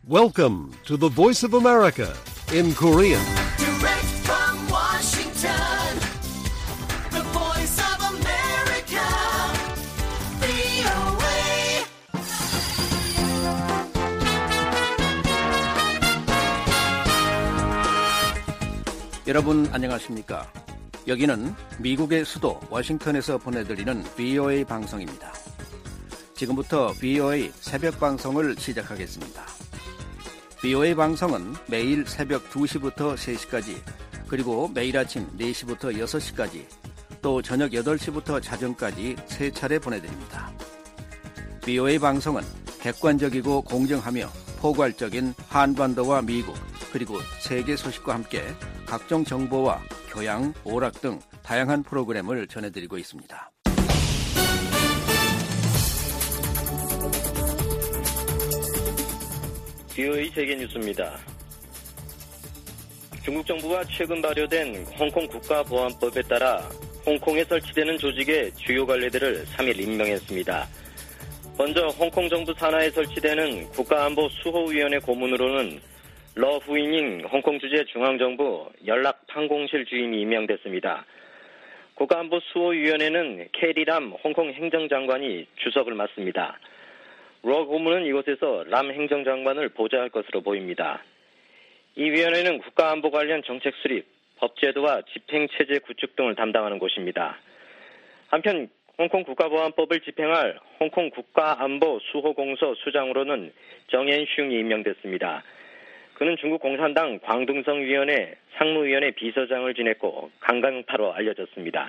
Welcome to the Voice of America in Korean. Direct from Washington, the Voice of America, VOA. 여러분 안녕하십니까? 여기는 미국의 수도 워싱턴에서 보내드리는 VOA 방송입니다. 지금부터 VOA 새벽 방송을 시작하겠습니다. VOA 방송은 매일 새벽 2시부터 3시까지, 그리고 매일 아침 4시부터 6시까지, 또 저녁 8시부터 자정까지 3차례 보내드립니다. VOA 방송은 객관적이고 공정하며 포괄적인 한반도와 미국, 그리고 세계 소식과 함께 각종 정보와 교양, 오락 등 다양한 프로그램을 전해드리고 있습니다. VOA 세계뉴스입니다. 중국 정부가 최근 발효된 홍콩 국가보안법에 따라 홍콩에 설치되는 조직의 주요 관리들을 3일 임명했습니다. 먼저 홍콩 정부 산하에 설치되는 국가안보 수호위원회 고문으로는 러 후이닝 홍콩 주재 중앙정부 연락판공실 주임이 임명됐습니다. 국가안보 수호위원회는 캐리람 홍콩 행정장관이 주석을 맡습니다. 러 고문은 이곳에서 람 행정장관을 보좌할 것으로 보입니다. 이 위원회는 국가안보 관련 정책 수립, 법제도와 집행체제 구축 등을 담당하는 곳입니다. 한편 홍콩 국가보안법을 집행할 홍콩 국가안보 수호공서 수장으로는 정앤슝이 임명됐습니다. 그는 중국 공산당 광둥성위원회 상무위원회 비서장을 지냈고 강강파로 알려졌습니다.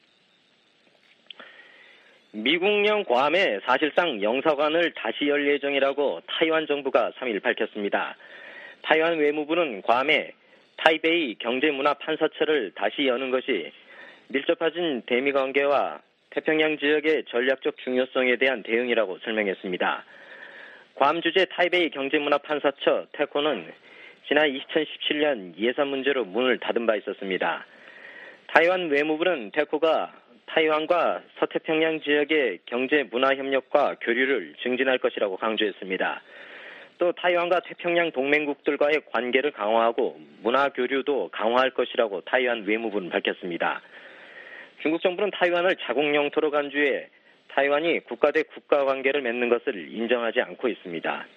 미국령 괌에 사실상 영사관을 다시 열 예정이라고 타이완 정부가 3일 밝혔습니다. 타이완 외무부는 괌에 타이베이 경제문화판사처를 다시 여는 것이 밀접해진 대미관계와 태평양 지역의 전략적 중요성에 대한 대응이라고 설명했습니다. 괌 주재 타이베이 경제문화판사처 테코는 지난 2017년 예산 문제로 문을 닫은 바 있었습니다. 타이완 외무부는 테코가 타이완과 서태평양 지역의 경제 문화 협력과 교류를 증진할 것이라고 강조했습니다. 또 타이완과 태평양 동맹국들과의 관계를 강화하고 문화 교류도 강화할 것이라고 타이완 외무부는 밝혔습니다. 중국 정부는 타이완을 자국 영토로 간주해 타이완이 국가 대 국가 관계를 맺는 것을 인정하지 않고 있습니다.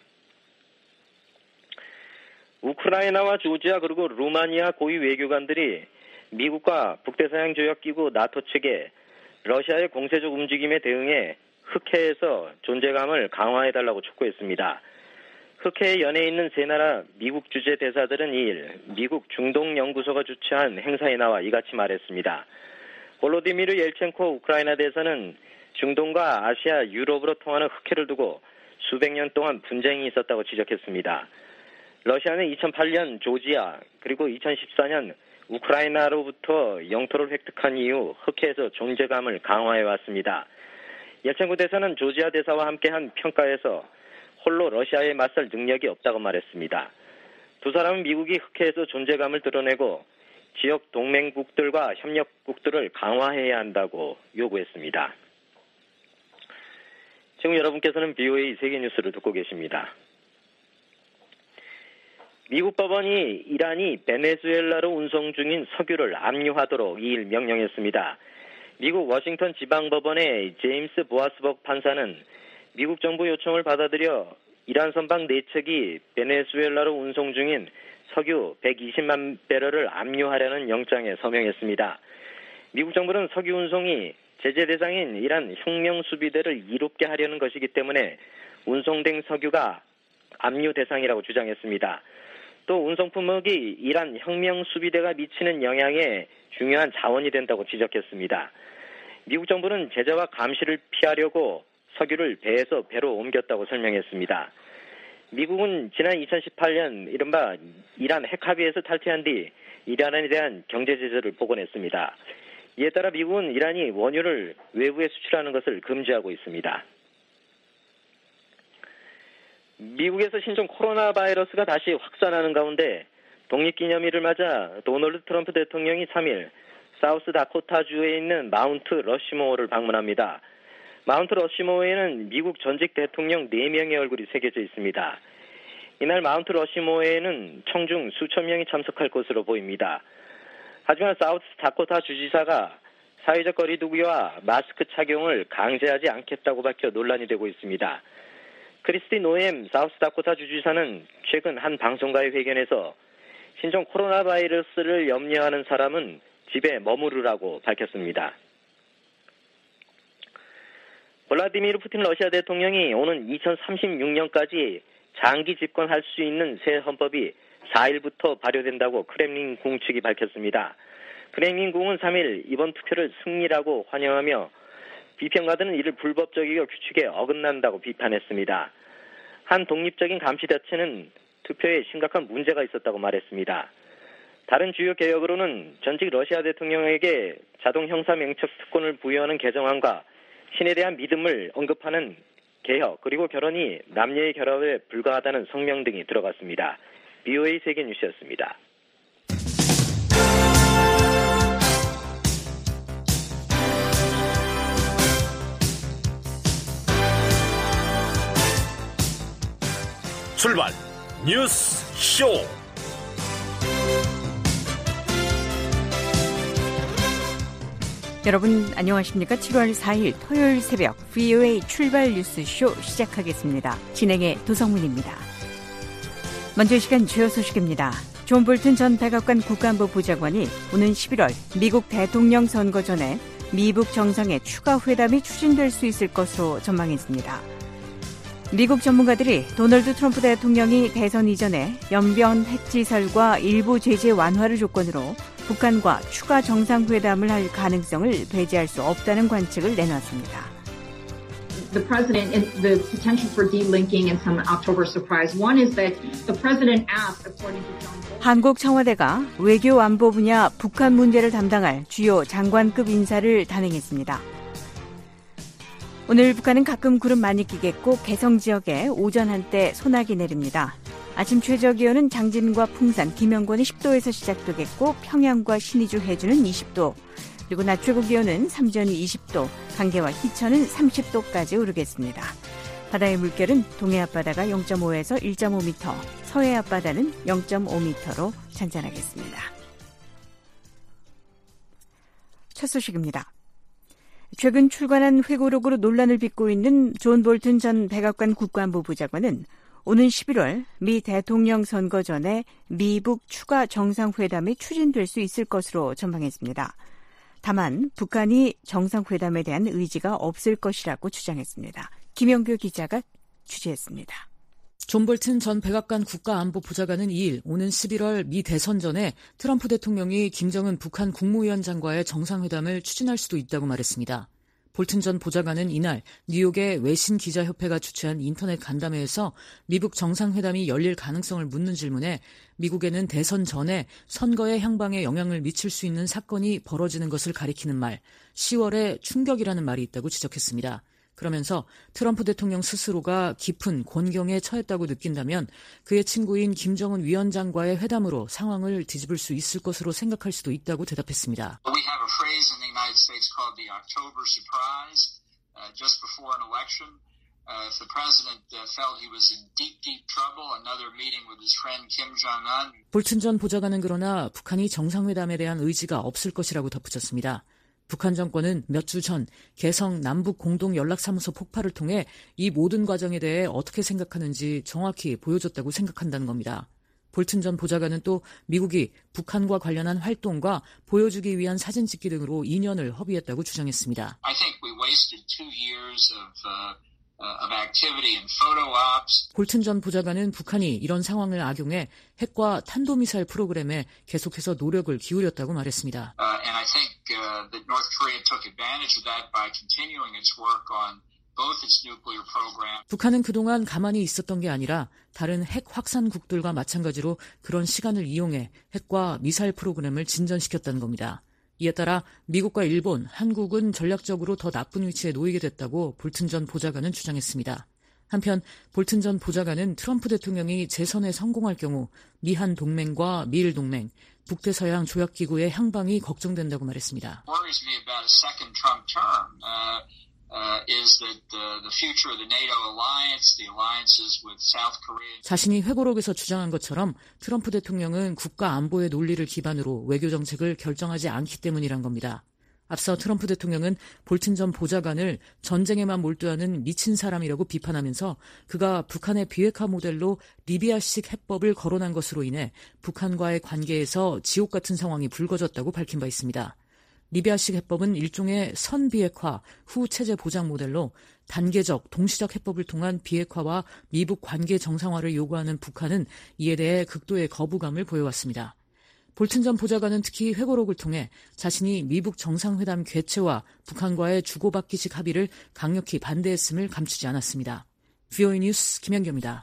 우크라이나와 조지아 그리고 루마니아 고위 외교관들이 미국과 북대서양 조약기구 나토 측에 러시아의 공세적 움직임에 대응해 흑해에서 존재감을 강화해달라고 촉구했습니다. 흑해에 연해 있는 세 나라 미국 주재 대사들은 2일 미국 중동연구소가 주최한 행사에 나와 이같이 말했습니다. 볼로디미르 옐첸코 우크라이나 대사는 중동과 아시아, 유럽으로 통하는 흑해를 두고 수백 년 동안 분쟁이 있었다고 지적했습니다. 러시아는 2008년 조지아 그리고 2014년 우크라이나로부터 영토를 획득한 이후 흑해에서 존재감을 강화해왔습니다. 옐첸코 대사는 조지아 대사와 함께한 평가에서 홀로 러시아에 맞설 능력이 없다고 말했습니다. 두 사람은 미국이 흑해에서 존재감을 드러내고 지역 동맹국들과 협력국들을 강화해야 한다고 요구했습니다. 지금 여러분께서는 VOA 세계뉴스를 듣고 계십니다. 미국 법원이 이란이 베네수엘라로 운송 중인 석유를 압류하도록 2일 명령했습니다. 미국 워싱턴 지방법원의 제임스 보아스벅 판사는 미국 정부 요청을 받아들여 이란 선박 4척이 베네수엘라로 운송 중인 석유 120만 배럴을 압류하려는 영장에 서명했습니다. 미국 정부는 석유 운송이 제재 대상인 이란 혁명 수비대를 이롭게 하려는 것이기 때문에 운송된 석유가 압류 대상이라고 주장했습니다. 또 운송 품목이 이란 혁명 수비대가 미치는 영향에 중요한 자원이 된다고 지적했습니다. 미국 정부는 제재와 감시를 피하려고 석유를 배에서 배로 옮겼다고 설명했습니다. 미국은 지난 2018년 이른바 이란 핵합의에서 탈퇴한 뒤 이란에 대한 경제 제재를 복원했습니다. 이에 따라 미국은 이란이 원유를 외부에 수출하는 것을 금지하고 있습니다. 미국에서 신종 코로나 바이러스가 다시 확산하는 가운데 독립기념일을 맞아 도널드 트럼프 대통령이 3일 사우스 다코타주에 있는 마운트 러시모어를 방문합니다. 마운트 러시모어에는 미국 전직 대통령 4명의 얼굴이 새겨져 있습니다. 이날 마운트 러시모어에는 청중 수천 명이 참석할 것으로 보입니다. 하지만 사우스 다코타 주지사가 사회적 거리 두기와 마스크 착용을 강제하지 않겠다고 밝혀 논란이 되고 있습니다. 크리스티 노엠 사우스 다코타 주지사는 최근 한 방송과의 회견에서 신종 코로나 바이러스를 염려하는 사람은 집에 머무르라고 밝혔습니다. 블라디미르 푸틴 러시아 대통령이 오는 2036년까지 장기 집권할 수 있는 새 헌법이 4일부터 발효된다고 크렘린궁 측이 밝혔습니다. 크렘린궁은 3일 이번 투표를 승리라고 환영하며 비평가들은 이를 불법적이고 규칙에 어긋난다고 비판했습니다. 한 독립적인 감시단체는 투표에 심각한 문제가 있었다고 말했습니다. 다른 주요 개혁으로는 전직 러시아 대통령에게 자동 형사 명령 특권을 부여하는 개정안과 신에 대한 믿음을 언급하는 개혁, 그리고 결혼이 남녀의 결합에 불과하다는 성명 등이 들어갔습니다. BOA 세계뉴스였습니다. 출발 뉴스 쇼. 여러분 안녕하십니까? 7월 4일 토요일 새벽 VOA 출발 뉴스쇼 시작하겠습니다. 진행의 도성문입니다. 먼저 이 시간 주요 소식입니다. 존 볼튼 전 백악관 국가안보 보좌관이 오는 11월 미국 대통령 선거 전에 미북 정상의 추가 회담이 추진될 수 있을 것으로 전망했습니다. 미국 전문가들이 도널드 트럼프 대통령이 대선 이전에 연변 핵지설과 일부 제재 완화를 조건으로 북한과 추가 정상회담을 할 가능성을 배제할 수 없다는 관측을 내놨습니다. The president, the potential for delinking and some October surprise. One is that the president asked, according to John Bolton. 한국 청와대가 외교 안보 분야 북한 문제를 담당할 주요 장관급 인사를 단행했습니다. 오늘 북한은 가끔 구름 많이 끼겠고 개성 지역에 오전 한때 소나기 내립니다. 아침 최저기온은 장진과 풍산, 김영권이 10도에서 시작되겠고 평양과 신의주, 해주는 20도, 그리고 낮 최고 기온은 삼전이 20도, 강계와 희천은 30도까지 오르겠습니다. 바다의 물결은 동해 앞바다가 0.5에서 1.5m, 서해 앞바다는 0.5m로 잔잔하겠습니다. 첫 소식입니다. 최근 출간한 회고록으로 논란을 빚고 있는 존 볼튼 전 백악관 국가안보 보좌관은 오는 11월 미 대통령 선거 전에 미북 추가 정상회담이 추진될 수 있을 것으로 전망했습니다. 다만 북한이 정상회담에 대한 의지가 없을 것이라고 주장했습니다. 김영규 기자가 취재했습니다. 존 볼튼 전 백악관 국가안보보좌관은 2일 오는 11월 미 대선 전에 트럼프 대통령이 김정은 북한 국무위원장과의 정상회담을 추진할 수도 있다고 말했습니다. 볼튼 전 보좌관은 이날 뉴욕의 외신기자협회가 주최한 인터넷 간담회에서 미북 정상회담이 열릴 가능성을 묻는 질문에 미국에는 대선 전에 선거의 향방에 영향을 미칠 수 있는 사건이 벌어지는 것을 가리키는 말, 10월에 충격이라는 말이 있다고 지적했습니다. 그러면서 트럼프 대통령 스스로가 깊은 곤경에 처했다고 느낀다면 그의 친구인 김정은 위원장과의 회담으로 상황을 뒤집을 수 있을 것으로 생각할 수도 있다고 대답했습니다. We have a phrase in the United States called the October surprise, just before an election. If the president felt he was in deep trouble, another meeting with his friend Kim Jong-un. 볼튼 전 보좌관은 그러나 북한이 정상회담에 대한 의지가 없을 것이라고 덧붙였습니다. 북한 정권은 몇 주 전 개성 남북 공동연락사무소 폭발을 통해 이 모든 과정에 대해 어떻게 생각하는지 정확히 보여줬다고 생각한다는 겁니다. 볼튼 전 보좌관은 또 미국이 북한과 관련한 활동과 보여주기 위한 사진 찍기 등으로 2년을 허비했다고 주장했습니다. I think we wasted 2 years of activity and photo ops. 볼튼 전 보좌관은 북한이 이런 상황을 악용해 핵과 탄도미사일 프로그램에 계속해서 노력을 기울였다고 말했습니다. And I think that North Korea took advantage of that by continuing its work on both its nuclear program. 북한은 그동안 가만히 있었던 게 아니라 다른 핵 확산국들과 마찬가지로 그런 시간을 이용해 핵과 미사일 프로그램을 진전시켰다는 겁니다. 이에 따라 미국과 일본, 한국은 전략적으로 더 나쁜 위치에 놓이게 됐다고 볼튼 전 보좌관은 주장했습니다. 한편 볼튼 전 보좌관은 트럼프 대통령이 재선에 성공할 경우 미한 동맹과 미일 동맹, 북대서양 조약기구의 향방이 걱정된다고 말했습니다. is that the future of the NATO alliance, the alliances with South Korea. 자신이 회고록에서 주장한 것처럼 트럼프 대통령은 국가 안보의 논리를 기반으로 외교 정책을 결정하지 않기 때문이란 겁니다. 앞서 트럼프 대통령은 볼튼 전 보좌관을 전쟁에만 몰두하는 미친 사람이라고 비판하면서 그가 북한의 비핵화 모델로 리비아식 해법을 거론한 것으로 인해 북한과의 관계에서 지옥 같은 상황이 불거졌다고 밝힌 바 있습니다. 리비아식 해법은 일종의 선비핵화 후 체제 보장 모델로 단계적, 동시적 해법을 통한 비핵화와 미북 관계 정상화를 요구하는 북한은 이에 대해 극도의 거부감을 보여왔습니다. 볼튼 전 보좌관은 특히 회고록을 통해 자신이 미북 정상회담 개최와 북한과의 주고받기식 합의를 강력히 반대했음을 감추지 않았습니다. VOA 뉴스 김현경입니다.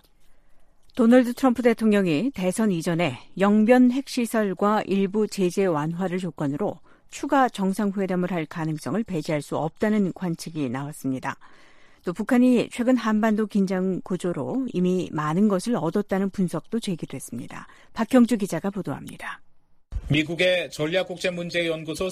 도널드 트럼프 대통령이 대선 이전에 영변 핵시설과 일부 제재 완화를 조건으로 추가 정상회담을 할 가능성을 배제할 수 없다는 관측이 나왔습니다. 또 북한이 최근 한반도 긴장 고조로 이미 많은 것을 얻었다는 분석도 제기됐습니다. 박형주 기자가 보도합니다. 미국의 전략국제문제연구소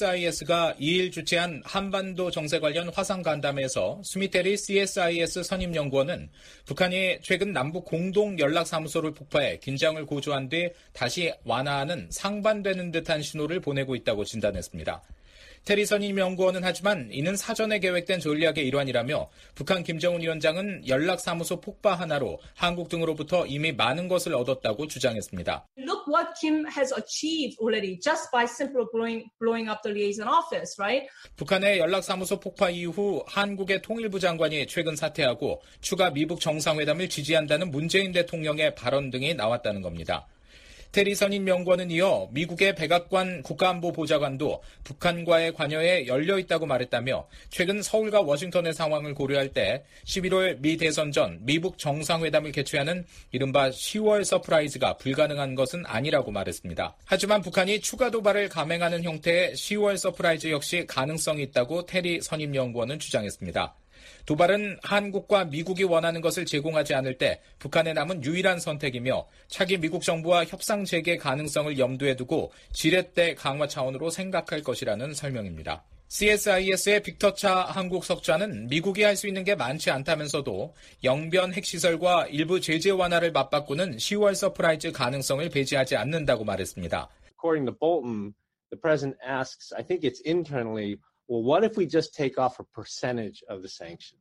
CSIS가 2일 주최한 한반도 정세 관련 화상 간담회에서 스미테리 CSIS 선임연구원은 북한이 최근 남북 공동 연락사무소를 폭파해 긴장을 고조한 뒤 다시 완화하는 상반되는 듯한 신호를 보내고 있다고 진단했습니다. 테리 선임연구원은 하지만 이는 사전에 계획된 전략의 일환이라며 북한 김정은 위원장은 연락사무소 폭파 하나로 한국 등으로부터 이미 많은 것을 얻었다고 주장했습니다. Look what Kim has achieved already just by simply blowing up the liaison office, right? 북한의 연락사무소 폭파 이후 한국의 통일부 장관이 최근 사퇴하고 추가 미북 정상회담을 지지한다는 문재인 대통령의 발언 등이 나왔다는 겁니다. 테리 선임연구원은 이어 미국의 백악관 국가안보보좌관도 북한과의 관여에 열려있다고 말했다며 최근 서울과 워싱턴의 상황을 고려할 때 11월 미 대선 전 미북 정상회담을 개최하는 이른바 10월 서프라이즈가 불가능한 것은 아니라고 말했습니다. 하지만 북한이 추가 도발을 감행하는 형태의 10월 서프라이즈 역시 가능성이 있다고 테리 선임연구원은 주장했습니다. 도발은 한국과 미국이 원하는 것을 제공하지 않을 때 북한에 남은 유일한 선택이며 차기 미국 정부와 협상 재개 가능성을 염두에 두고 지렛대 강화 차원으로 생각할 것이라는 설명입니다. CSIS의 빅터차 한국 석좌는 미국이 할 수 있는 게 많지 않다면서도 영변 핵시설과 일부 제재 완화를 맞바꾸는 10월 서프라이즈 가능성을 배제하지 않는다고 말했습니다. According to Bolton, the president asks, I think it's internally, well, what if we just take off a percentage of the sanctions?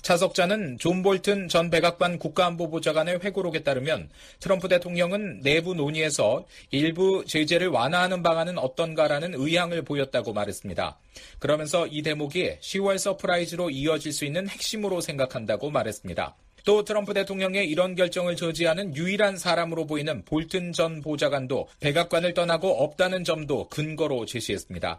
차석자는 존 볼튼 전 백악관 국가안보보좌관의 회고록에 따르면 트럼프 대통령은 내부 논의에서 일부 제재를 완화하는 방안은 어떤가라는 의향을 보였다고 말했습니다. 그러면서 이 대목이 10월 서프라이즈로 이어질 수 있는 핵심으로 생각한다고 말했습니다. 또 트럼프 대통령의 이런 결정을 저지하는 유일한 사람으로 보이는 볼튼 전 보좌관도 백악관을 떠나고 없다는 점도 근거로 제시했습니다.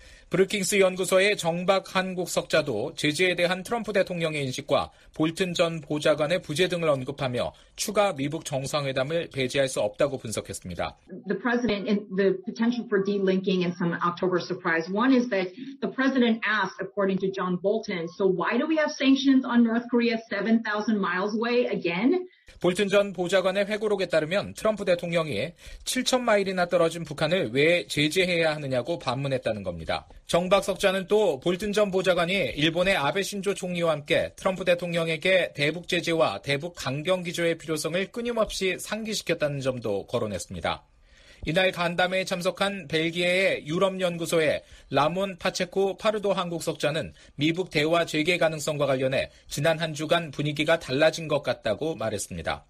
브루킹스 연구소의 정박 한국 석자도 제재에 대한 트럼프 대통령의 인식과 볼튼 전 보좌관의 부재 등을 언급하며 추가 미북 정상회담을 배제할 수 없다고 분석했습니다. The president and the potential for delinking and some October surprise. One is that the president asked, according to John Bolton, so why do we have sanctions on North Korea 7,000 miles away again? 볼튼 전 보좌관의 회고록에 따르면 트럼프 대통령이 7,000마일이나 떨어진 북한을 왜 제재해야 하느냐고 반문했다는 겁니다. 정박 석자는 또 볼튼 전 보좌관이 일본의 아베 신조 총리와 함께 트럼프 대통령에게 대북 제재와 대북 강경 기조의 필요성을 끊임없이 상기시켰다는 점도 거론했습니다. 이날 간담회에 참석한 벨기에의 유럽연구소의 라몬 파체코 파르도 한국석자는 미북 대화 재개 가능성과 관련해 지난 한 주간 분위기가 달라진 것 같다고 말했습니다.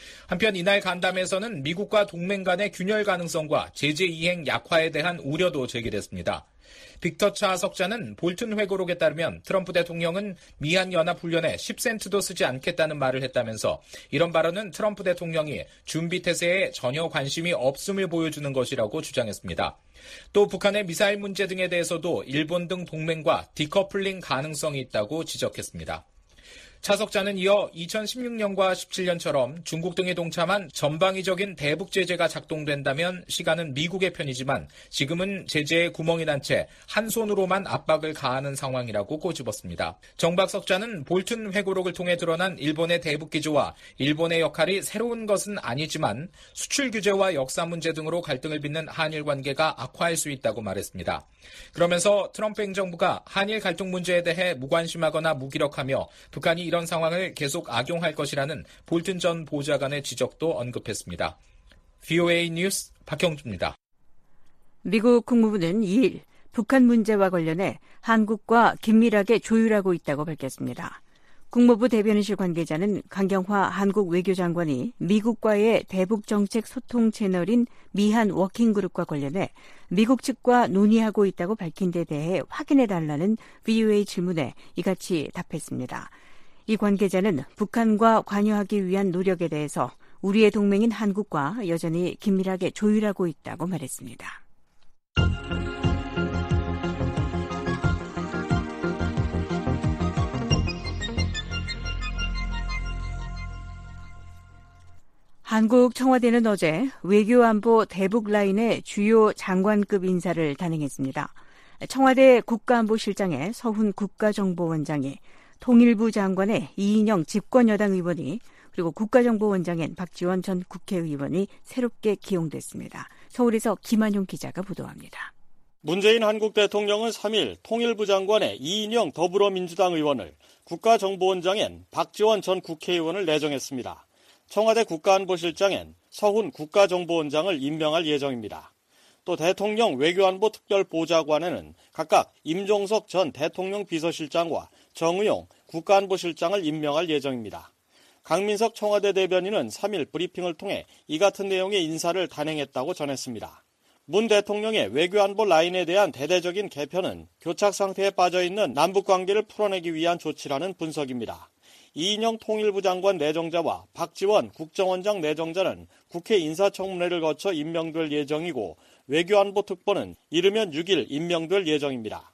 한편 이날 간담회에서는 미국과 동맹 간의 균열 가능성과 제재 이행 약화에 대한 우려도 제기됐습니다. 빅터차 석자는 볼튼 회고록에 따르면 트럼프 대통령은 미한연합훈련에 10센트도 쓰지 않겠다는 말을 했다면서 이런 발언은 트럼프 대통령이 준비태세에 전혀 관심이 없음을 보여주는 것이라고 주장했습니다. 또 북한의 미사일 문제 등에 대해서도 일본 등 동맹과 디커플링 가능성이 있다고 지적했습니다. 차석자는 이어 2016년과 17년처럼 중국 등이 동참한 전방위적인 대북 제재가 작동된다면 시간은 미국의 편이지만 지금은 제재에 구멍이 난 채 한 손으로만 압박을 가하는 상황이라고 꼬집었습니다. 정박석자는 볼튼 회고록을 통해 드러난 일본의 대북 기조와 일본의 역할이 새로운 것은 아니지만 수출 규제와 역사 문제 등으로 갈등을 빚는 한일 관계가 악화할 수 있다고 말했습니다. 그러면서 트럼프 행정부가 한일 갈등 문제에 대해 무관심하거나 무기력하며 북한이 이런 상황을 계속 악용할 것이라는 볼튼 전 보좌관의 지적도 언급했습니다. VOA 뉴스 박형주입니다. 미국 국무부는 2일 북한 문제와 관련해 한국과 긴밀하게 조율하고 있다고 밝혔습니다. 국무부 대변인실 관계자는 강경화 한국 외교장관이 미국과의 대북정책 소통 채널인 미한 워킹그룹과 관련해 미국 측과 논의하고 있다고 밝힌 데 대해 확인해달라는 VOA 질문에 이같이 답했습니다. 이 관계자는 북한과 관여하기 위한 노력에 대해서 우리의 동맹인 한국과 여전히 긴밀하게 조율하고 있다고 말했습니다. 한국 청와대는 어제 외교안보 대북 라인의 주요 장관급 인사를 단행했습니다. 청와대 국가안보실장의 서훈 국가정보원장이, 통일부 장관의 이인영 집권여당 의원이, 그리고 국가정보원장인 박지원 전 국회의원이 새롭게 기용됐습니다. 서울에서 김한용 기자가 보도합니다. 문재인 한국 대통령은 3일 통일부 장관의 이인영 더불어민주당 의원을, 국가정보원장엔 박지원 전 국회의원을 내정했습니다. 청와대 국가안보실장엔 서훈 국가정보원장을 임명할 예정입니다. 또 대통령 외교안보 특별보좌관에는 각각 임종석 전 대통령 비서실장과 정의용 국가안보실장을 임명할 예정입니다. 강민석 청와대 대변인은 3일 브리핑을 통해 이 같은 내용의 인사를 단행했다고 전했습니다. 문 대통령의 외교안보 라인에 대한 대대적인 개편은 교착 상태에 빠져있는 남북관계를 풀어내기 위한 조치라는 분석입니다. 이인영 통일부 장관 내정자와 박지원 국정원장 내정자는 국회 인사청문회를 거쳐 임명될 예정이고, 외교안보 특보는 이르면 6일 임명될 예정입니다.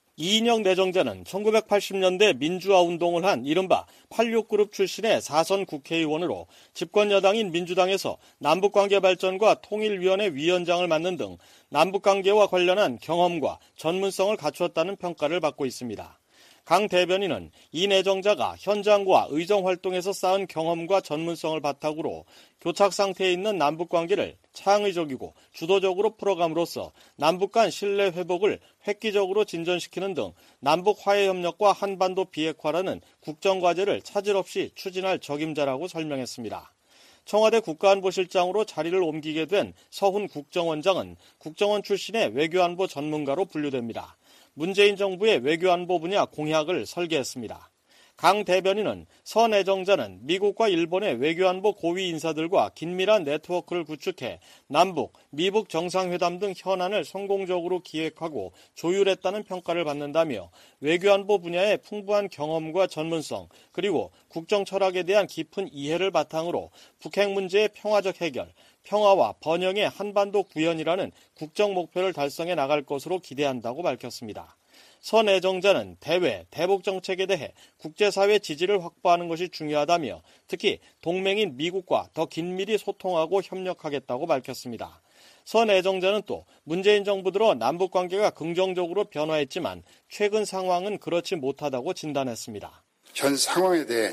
이인영 내정자는 1980년대 민주화 운동을 한 이른바 86그룹 출신의 4선 국회의원으로 집권여당인 민주당에서 남북관계 발전과 통일위원회 위원장을 맡는 등 남북관계와 관련한 경험과 전문성을 갖추었다는 평가를 받고 있습니다. 강 대변인은 이 내정자가 현장과 의정활동에서 쌓은 경험과 전문성을 바탕으로 교착 상태에 있는 남북관계를 창의적이고 주도적으로 풀어감으로써 남북 간 신뢰 회복을 획기적으로 진전시키는 등 남북 화해 협력과 한반도 비핵화라는 국정과제를 차질 없이 추진할 적임자라고 설명했습니다. 청와대 국가안보실장으로 자리를 옮기게 된 서훈 국정원장은 국정원 출신의 외교안보 전문가로 분류됩니다. 문재인 정부의 외교안보 분야 공약을 설계했습니다. 강 대변인은 서 내정자는 미국과 일본의 외교안보 고위 인사들과 긴밀한 네트워크를 구축해 남북, 미북 정상회담 등 현안을 성공적으로 기획하고 조율했다는 평가를 받는다며 외교안보 분야의 풍부한 경험과 전문성, 그리고 국정 철학에 대한 깊은 이해를 바탕으로 북핵 문제의 평화적 해결, 평화와 번영의 한반도 구현이라는 국정 목표를 달성해 나갈 것으로 기대한다고 밝혔습니다. 서 내정자는 대외, 대북 정책에 대해 국제사회 지지를 확보하는 것이 중요하다며 특히 동맹인 미국과 더 긴밀히 소통하고 협력하겠다고 밝혔습니다. 서 내정자는 또 문재인 정부 들어 남북관계가 긍정적으로 변화했지만 최근 상황은 그렇지 못하다고 진단했습니다. 현 상황에 대해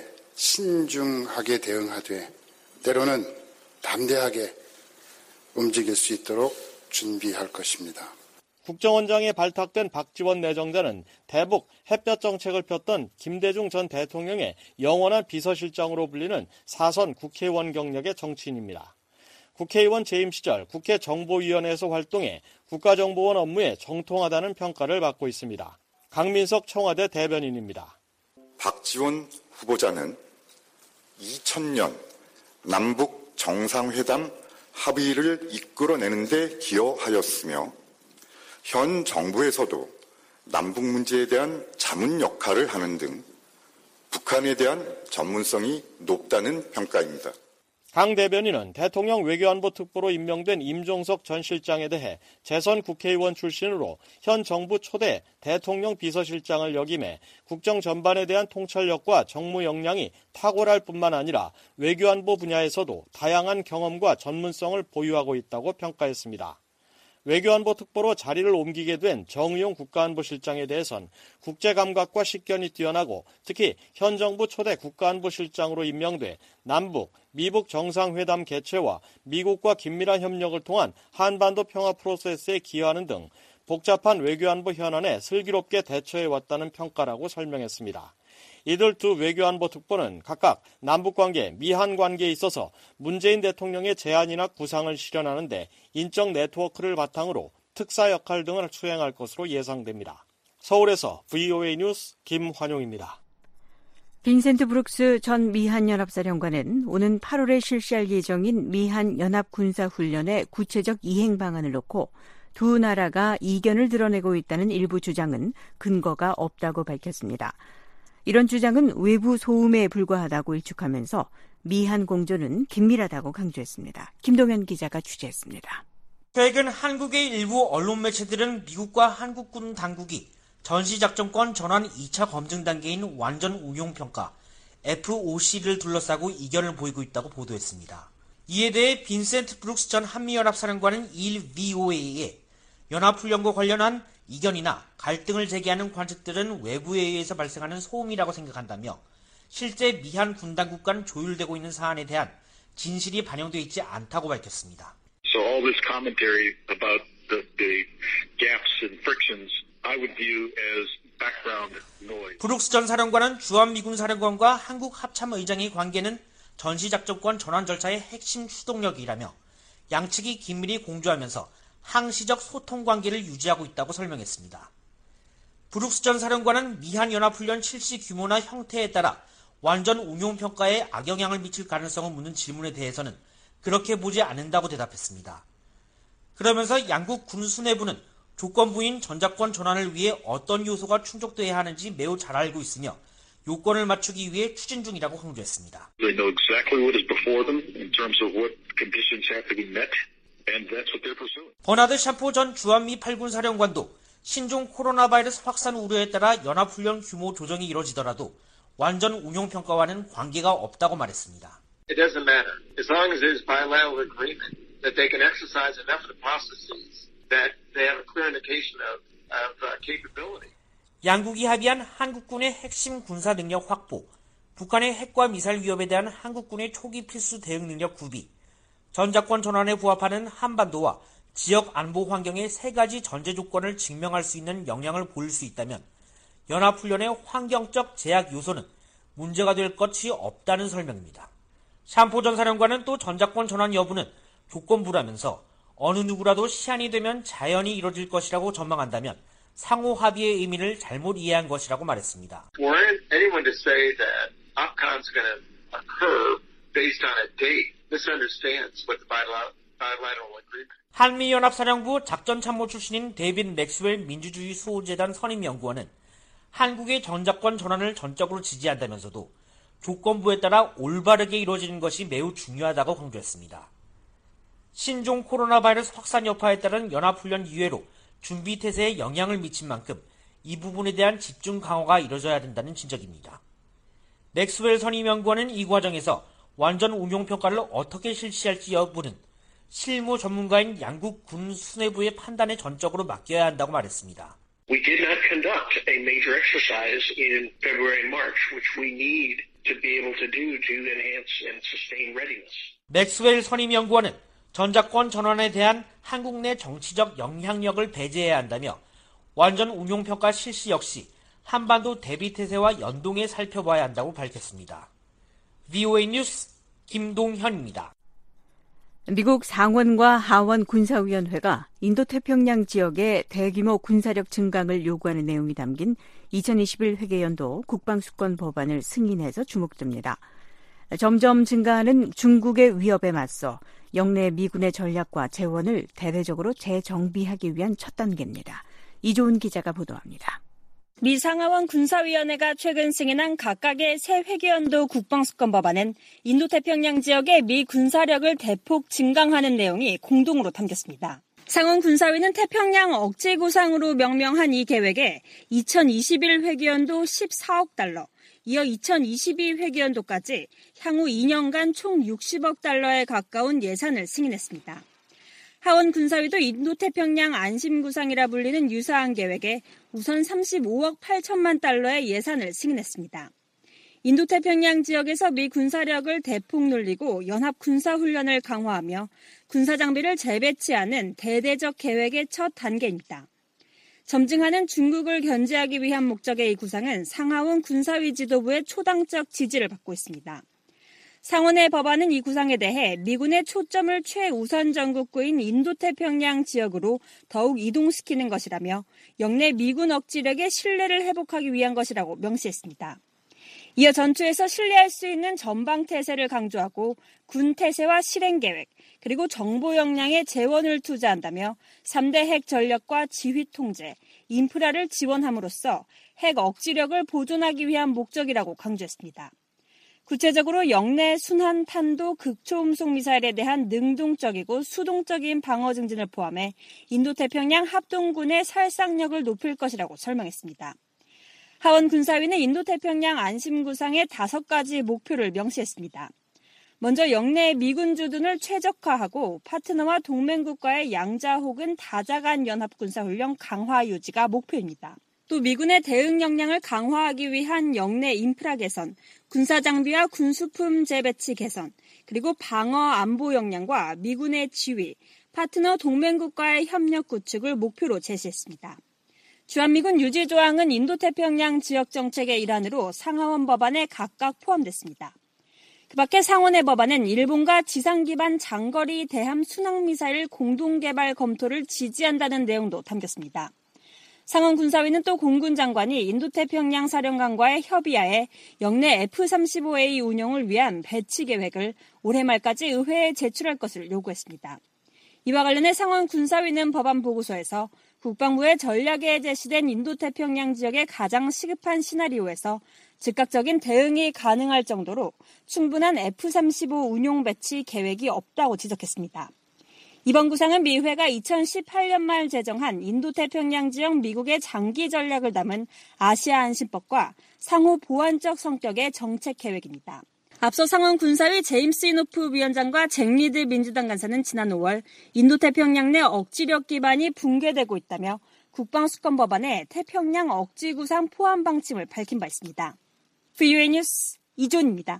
신중하게 대응하되 때로는 담대하게 움직일 수 있도록 준비할 것입니다. 국정원장에 발탁된 박지원 내정자는 대북 햇볕 정책을 폈던 김대중 전 대통령의 영원한 비서실장으로 불리는 4선 국회의원 경력의 정치인입니다. 국회의원 재임 시절 국회 정보위원회에서 활동해 국가정보원 업무에 정통하다는 평가를 받고 있습니다. 강민석 청와대 대변인입니다. 박지원 후보자는 2000년 남북 정상회담 합의를 이끌어내는 데 기여하였으며 현 정부에서도 남북 문제에 대한 자문 역할을 하는 등 북한에 대한 전문성이 높다는 평가입니다. 강 대변인은 대통령 외교안보 특보로 임명된 임종석 전 실장에 대해 재선 국회의원 출신으로 현 정부 초대 대통령 비서실장을 역임해 국정 전반에 대한 통찰력과 정무 역량이 탁월할 뿐만 아니라 외교안보 분야에서도 다양한 경험과 전문성을 보유하고 있다고 평가했습니다. 외교안보 특보로 자리를 옮기게 된 정의용 국가안보실장에 대해선 국제감각과 식견이 뛰어나고 특히 현 정부 초대 국가안보실장으로 임명돼 남북, 미북 정상회담 개최와 미국과 긴밀한 협력을 통한 한반도 평화 프로세스에 기여하는 등 복잡한 외교안보 현안에 슬기롭게 대처해왔다는 평가라고 설명했습니다. 이들 두 외교안보 특보는 각각 남북관계, 미한관계에 있어서 문재인 대통령의 제안이나 구상을 실현하는 데 인적 네트워크를 바탕으로 특사 역할 등을 수행할 것으로 예상됩니다. 서울에서 VOA 뉴스 김환용입니다. 빈센트 브룩스 전 미한연합사령관은 오는 8월에 실시할 예정인 미한연합군사훈련의 구체적 이행 방안을 놓고 두 나라가 이견을 드러내고 있다는 일부 주장은 근거가 없다고 밝혔습니다. 이런 주장은 외부 소음에 불과하다고 일축하면서 미한 공조는 긴밀하다고 강조했습니다. 김동현 기자가 취재했습니다. 최근 한국의 일부 언론 매체들은 미국과 한국군 당국이 전시작전권 전환 2차 검증 단계인 완전 운용평가 FOC를 둘러싸고 이견을 보이고 있다고 보도했습니다. 이에 대해 빈센트 브룩스 전 한미연합사령관은 2일 VOA에 연합훈련과 관련한 이견이나 갈등을 제기하는 관측들은 외부에 의해서 발생하는 소음이라고 생각한다며 실제 미한 군당국 간 조율되고 있는 사안에 대한 진실이 반영되어 있지 않다고 밝혔습니다. So all this commentary about the gaps and frictions I would view as background noise. 브룩스 전 사령관은 주한미군 사령관과 한국 합참의장의 관계는 전시작전권 전환 절차의 핵심 추동력이라며 양측이 긴밀히 공조하면서 항시적 소통 관계를 유지하고 있다고 설명했습니다. 브룩스 전 사령관은 미한연합훈련 실시 규모나 형태에 따라 완전 운용평가에 악영향을 미칠 가능성을 묻는 질문에 대해서는 그렇게 보지 않는다고 대답했습니다. 그러면서 양국 군 수뇌부는 조건부인 전작권 전환을 위해 어떤 요소가 충족돼야 하는지 매우 잘 알고 있으며 요건을 맞추기 위해 추진 중이라고 강조했습니다. They know exactly what is before them in terms of what conditions have to be met. And that's what they're pursuing. 버나드 샤포 전 주한미 8군 사령관도 신종 코로나 바이러스 확산 우려에 따라 연합훈련 규모 조정이 이뤄지더라도 완전 운용평가와는 관계가 없다고 말했습니다. It doesn't matter. As long as there's bilateral agreement that they can exercise enough of the processes that they have a clear indication of capability. 양국이 합의한 한국군의 핵심 군사 능력 확보, 북한의 핵과 미사일 위협에 대한 한국군의 초기 필수 대응 능력 구비, 전작권 전환에 부합하는 한반도와 지역 안보 환경의 세 가지 전제 조건을 증명할 수 있는 역량을 보일 수 있다면 연합훈련의 환경적 제약 요소는 문제가 될 것이 없다는 설명입니다. 샴포 전 사령관은 또 전작권 전환 여부는 조건부라면서 어느 누구라도 시한이 되면 자연히 이뤄질 것이라고 전망한다면 상호 합의의 의미를 잘못 이해한 것이라고 말했습니다. For anyone to say that OPCON's going to occur based on a date misunderstands what the bilateral agreement. 한미연합사령부 작전참모 출신인 데이빗 맥스웰 민주주의 수호재단 선임연구원은 한국의 전작권 전환을 전적으로 지지한다면서도 조건부에 따라 올바르게 이루어지는 것이 매우 중요하다고 강조했습니다. 신종 코로나 바이러스 확산 여파에 따른 연합훈련 이외로 준비 태세에 영향을 미친 만큼 이 부분에 대한 집중 강화가 이뤄져야 된다는 진적입니다. 맥스웰 선임연구원은 이 과정에서 완전 운용평가를 어떻게 실시할지 여부는 실무 전문가인 양국 군 수뇌부의 판단에 전적으로 맡겨야 한다고 말했습니다. We did not conduct a major exercise in February and March, which we need to be able to do to enhance and sustain readiness. 맥스웰 선임연구원은 전작권 전환에 대한 한국 내 정치적 영향력을 배제해야 한다며 완전 운용평가 실시 역시 한반도 대비태세와 연동해 살펴봐야 한다고 밝혔습니다. VOA 뉴스 김동현입니다. 미국 상원과 하원 군사위원회가 인도태평양 지역의 대규모 군사력 증강을 요구하는 내용이 담긴 2021 회계연도 국방수권 법안을 승인해서 주목됩니다. 점점 증가하는 중국의 위협에 맞서 영내 미군의 전략과 재원을 대대적으로 재정비하기 위한 첫 단계입니다. 이조은 기자가 보도합니다. 미 상하원 군사위원회가 최근 승인한 각각의 새 회계연도 국방수권 법안은 인도태평양 지역의 미 군사력을 대폭 증강하는 내용이 공동으로 담겼습니다. 상원 군사위는 태평양 억제구상으로 명명한 이 계획에 2021 회계연도 14억 달러, 이어 2022 회계연도까지 향후 2년간 총 60억 달러에 가까운 예산을 승인했습니다. 하원 군사위도 인도태평양 안심구상이라 불리는 유사한 계획에 우선 35억 8천만 달러의 예산을 승인했습니다. 인도태평양 지역에서 미 군사력을 대폭 늘리고 연합 군사훈련을 강화하며 군사장비를 재배치하는 대대적 계획의 첫 단계입니다. 점증하는 중국을 견제하기 위한 목적의 이 구상은 상하원 군사위 지도부의 초당적 지지를 받고 있습니다. 상원의 법안은 이 구상에 대해 미군의 초점을 최우선 전국구인 인도태평양 지역으로 더욱 이동시키는 것이라며 영내 미군 억지력의 신뢰를 회복하기 위한 것이라고 명시했습니다. 이어 전투에서 신뢰할 수 있는 전방태세를 강조하고 군태세와 실행계획, 그리고 정보 역량에 재원을 투자한다며 3대 핵 전력과 지휘 통제, 인프라를 지원함으로써 핵 억지력을 보존하기 위한 목적이라고 강조했습니다. 구체적으로 영내 순환 탄도 극초음속 미사일에 대한 능동적이고 수동적인 방어 증진을 포함해 인도태평양 합동군의 살상력을 높일 것이라고 설명했습니다. 하원 군사위는 인도태평양 안심구상의 5가지 목표를 명시했습니다. 먼저 영내 미군 주둔을 최적화하고 파트너와 동맹국과의 양자 혹은 다자 간 연합군사훈련 강화 유지가 목표입니다. 또 미군의 대응 역량을 강화하기 위한 영내 인프라 개선, 군사장비와 군수품 재배치 개선, 그리고 방어 안보 역량과 미군의 지휘, 파트너 동맹국과의 협력 구축을 목표로 제시했습니다. 주한미군 유지조항은 인도태평양 지역 정책의 일환으로 상하원 법안에 각각 포함됐습니다. 그 밖에 상원의 법안은 일본과 지상 기반 장거리 대함 순항미사일 공동개발 검토를 지지한다는 내용도 담겼습니다. 상원 군사위는 또 공군 장관이 인도태평양 사령관과의 협의하에 영내 F-35A 운용을 위한 배치 계획을 올해 말까지 의회에 제출할 것을 요구했습니다. 이와 관련해 상원 군사위는 법안 보고서에서 국방부의 전략에 제시된 인도태평양 지역의 가장 시급한 시나리오에서 즉각적인 대응이 가능할 정도로 충분한 F-35 운용 배치 계획이 없다고 지적했습니다. 이번 구상은 미회가 2018년 말 제정한 인도태평양 지역 미국의 장기 전략을 담은 아시아 안심법과 상호 보완적 성격의 정책 계획입니다. 앞서 상원 군사위 제임스 이노프 위원장과 잭 리드 민주당 간사는 지난 5월 인도태평양 내 억지력 기반이 붕괴되고 있다며 국방수권 법안에 태평양 억지구상 포함 방침을 밝힌 바 있습니다. VOA 뉴스 이존입니다.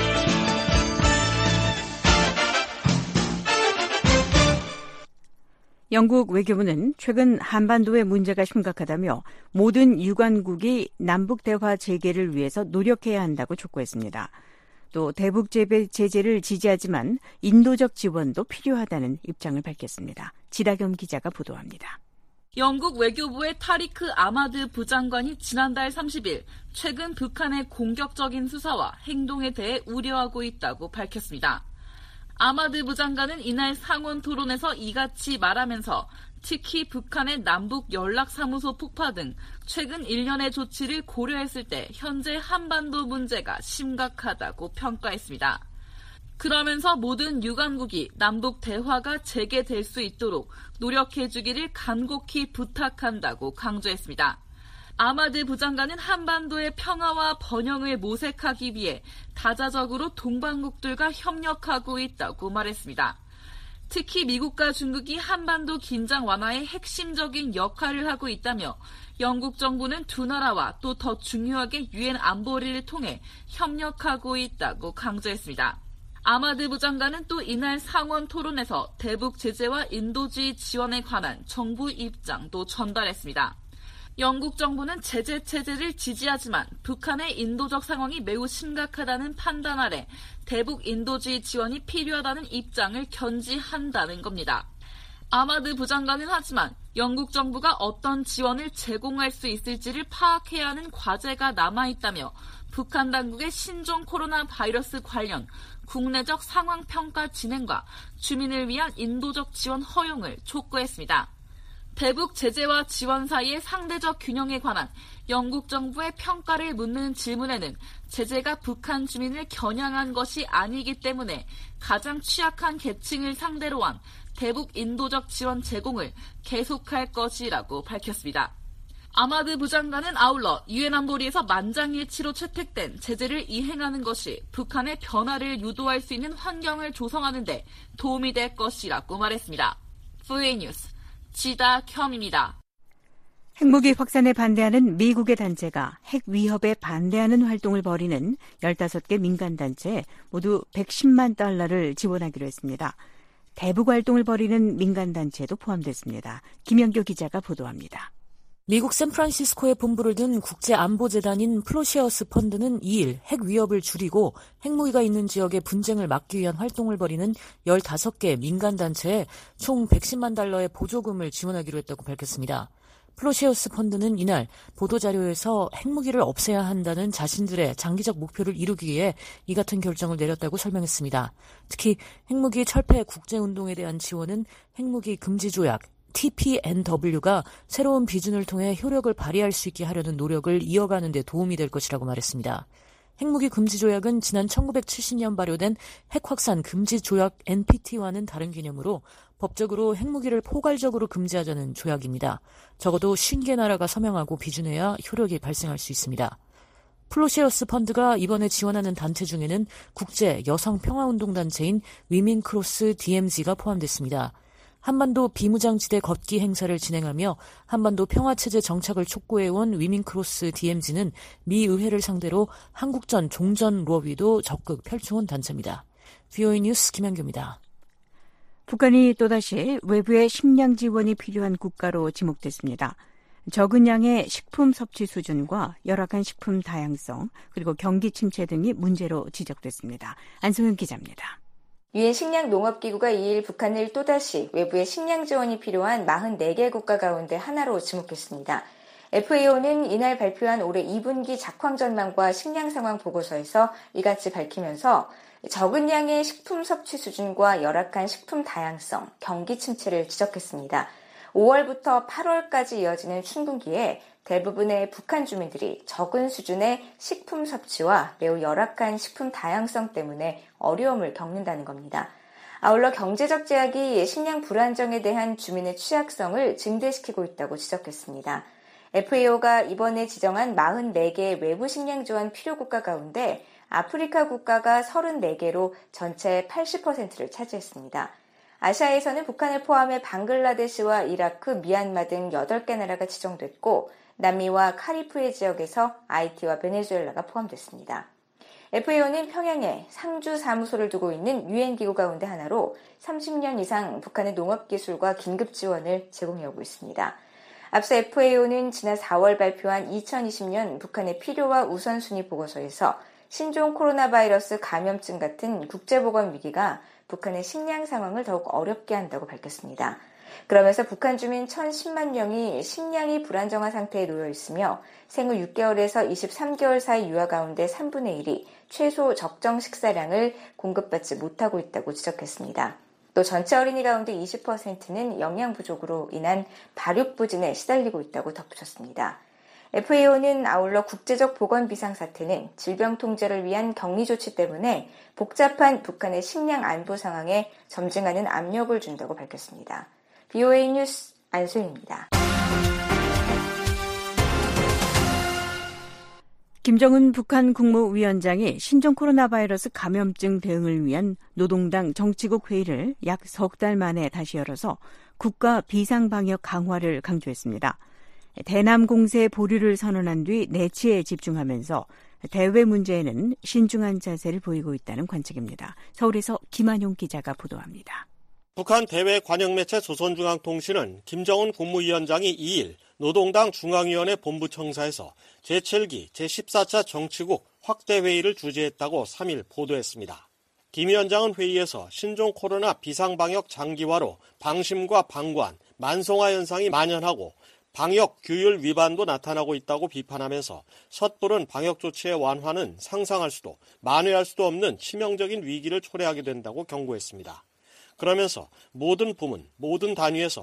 영국 외교부는 최근 한반도의 문제가 심각하다며 모든 유관국이 남북 대화 재개를 위해서 노력해야 한다고 촉구했습니다. 또 대북 제재를 지지하지만 인도적 지원도 필요하다는 입장을 밝혔습니다. 지다겸 기자가 보도합니다. 영국 외교부의 타리크 아마드 부장관이 지난달 30일 최근 북한의 공격적인 수사와 행동에 대해 우려하고 있다고 밝혔습니다. 아마드 부장관은 이날 상원 토론에서 이같이 말하면서 특히 북한의 남북 연락사무소 폭파 등 최근 일련의 조치를 고려했을 때 현재 한반도 문제가 심각하다고 평가했습니다. 그러면서 모든 유관국이 남북 대화가 재개될 수 있도록 노력해주기를 간곡히 부탁한다고 강조했습니다. 아마드 부장관은 한반도의 평화와 번영을 모색하기 위해 다자적으로 동반국들과 협력하고 있다고 말했습니다. 특히 미국과 중국이 한반도 긴장 완화에 핵심적인 역할을 하고 있다며 영국 정부는 두 나라와 또 더 중요하게 유엔 안보리를 통해 협력하고 있다고 강조했습니다. 아마드 부장관은 또 이날 상원 토론에서 대북 제재와 인도주의 지원에 관한 정부 입장도 전달했습니다. 영국 정부는 제재 체제를 지지하지만 북한의 인도적 상황이 매우 심각하다는 판단 아래 대북 인도주의 지원이 필요하다는 입장을 견지한다는 겁니다. 아마드 부장관은 하지만 영국 정부가 어떤 지원을 제공할 수 있을지를 파악해야 하는 과제가 남아있다며 북한 당국의 신종 코로나 바이러스 관련 국내적 상황 평가 진행과 주민을 위한 인도적 지원 허용을 촉구했습니다. 대북 제재와 지원 사이의 상대적 균형에 관한 영국 정부의 평가를 묻는 질문에는 제재가 북한 주민을 겨냥한 것이 아니기 때문에 가장 취약한 계층을 상대로 한 대북 인도적 지원 제공을 계속할 것이라고 밝혔습니다. 아마드 부장관은 아울러 유엔 안보리에서 만장일치로 채택된 제재를 이행하는 것이 북한의 변화를 유도할 수 있는 환경을 조성하는 데 도움이 될 것이라고 말했습니다. VOA 뉴스 지다켬입니다. 핵무기 확산에 반대하는 미국의 단체가 핵 위협에 반대하는 활동을 벌이는 15개 민간단체에 모두 $110만 달러를 지원하기로 했습니다. 대북 활동을 벌이는 민간단체도 포함됐습니다. 김영교 기자가 보도합니다. 미국 샌프란시스코에 본부를 둔 국제안보재단인 플로시어스 펀드는 2일 핵 위협을 줄이고 핵무기가 있는 지역의 분쟁을 막기 위한 활동을 벌이는 15개 민간단체에 총 $110만 달러의 보조금을 지원하기로 했다고 밝혔습니다. 플로시어스 펀드는 이날 보도자료에서 핵무기를 없애야 한다는 자신들의 장기적 목표를 이루기 위해 이 같은 결정을 내렸다고 설명했습니다. 특히 핵무기 철폐 국제운동에 대한 지원은 핵무기 금지 조약 TPNW가 새로운 비준을 통해 효력을 발휘할 수 있게 하려는 노력을 이어가는 데 도움이 될 것이라고 말했습니다. 핵무기 금지 조약은 지난 1970년 발효된 핵확산 금지 조약 NPT와는 다른 개념으로 법적으로 핵무기를 포괄적으로 금지하자는 조약입니다. 적어도 50개 나라가 서명하고 비준해야 효력이 발생할 수 있습니다. 플로시어스 펀드가 이번에 지원하는 단체 중에는 국제 여성 평화운동단체인 위민크로스 DMZ가 포함됐습니다. 한반도 비무장지대 걷기 행사를 진행하며 한반도 평화체제 정착을 촉구해온 위민크로스 DMZ는 미 의회를 상대로 한국전 종전 로비도 적극 펼쳐온 단체입니다. VOA 뉴스 김현규입니다. 북한이 또다시 외부의 식량 지원이 필요한 국가로 지목됐습니다. 적은 양의 식품 섭취 수준과 열악한 식품 다양성 그리고 경기 침체 등이 문제로 지적됐습니다. 안소영 기자입니다. 유엔 식량농업기구가 2일 북한을 또다시 외부의 식량 지원이 필요한 44개 국가 가운데 하나로 지목했습니다. FAO는 이날 발표한 올해 2분기 작황 전망과 식량 상황 보고서에서 이같이 밝히면서 적은 양의 식품 섭취 수준과 열악한 식품 다양성, 경기 침체를 지적했습니다. 5월부터 8월까지 이어지는 춘분기에 대부분의 북한 주민들이 적은 수준의 식품 섭취와 매우 열악한 식품 다양성 때문에 어려움을 겪는다는 겁니다. 아울러 경제적 제약이 식량 불안정에 대한 주민의 취약성을 증대시키고 있다고 지적했습니다. FAO가 이번에 지정한 44개 외부 식량 지원 필요 국가 가운데 아프리카 국가가 34개로 전체의 80%를 차지했습니다. 아시아에서는 북한을 포함해 방글라데시와 이라크, 미얀마 등 8개 나라가 지정됐고 남미와 카리프해 지역에서 하이티와 베네수엘라가 포함됐습니다. FAO는 평양에 상주 사무소를 두고 있는 유엔 기구 가운데 하나로 30년 이상 북한의 농업기술과 긴급 지원을 제공해오고 있습니다. 앞서 FAO는 지난 4월 발표한 2020년 북한의 필요와 우선순위 보고서에서 신종 코로나 바이러스 감염증 같은 국제보건 위기가 북한의 식량 상황을 더욱 어렵게 한다고 밝혔습니다. 그러면서 북한 주민 1,010만 명이 식량이 불안정한 상태에 놓여 있으며 생후 6개월에서 23개월 사이 유아 가운데 3분의 1이 최소 적정 식사량을 공급받지 못하고 있다고 지적했습니다. 또 전체 어린이 가운데 20%는 영양 부족으로 인한 발육부진에 시달리고 있다고 덧붙였습니다. FAO는 아울러 국제적 보건 비상사태는 질병 통제를 위한 격리 조치 때문에 복잡한 북한의 식량 안보 상황에 점증하는 압력을 준다고 밝혔습니다. VOA 뉴스 안소희입니다. 김정은 북한 국무위원장이 신종 코로나 바이러스 감염증 대응을 위한 노동당 정치국 회의를 약 석 달 만에 다시 열어서 국가 비상방역 강화를 강조했습니다. 대남 공세 보류를 선언한 뒤 내치에 집중하면서 대외 문제에는 신중한 자세를 보이고 있다는 관측입니다. 서울에서 김한용 기자가 보도합니다. 북한 대외 관영매체 조선중앙통신은 김정은 국무위원장이 2일 노동당 중앙위원회 본부청사에서 제7기 제14차 정치국 확대회의를 주재했다고 3일 보도했습니다. 김 위원장은 회의에서 신종 코로나 비상방역 장기화로 방심과 방관, 만성화 현상이 만연하고 방역 규율 위반도 나타나고 있다고 비판하면서 섣부른 방역 조치의 완화는 상상할 수도 만회할 수도 없는 치명적인 위기를 초래하게 된다고 경고했습니다. 그러면서 모든 부문, 모든 단위에서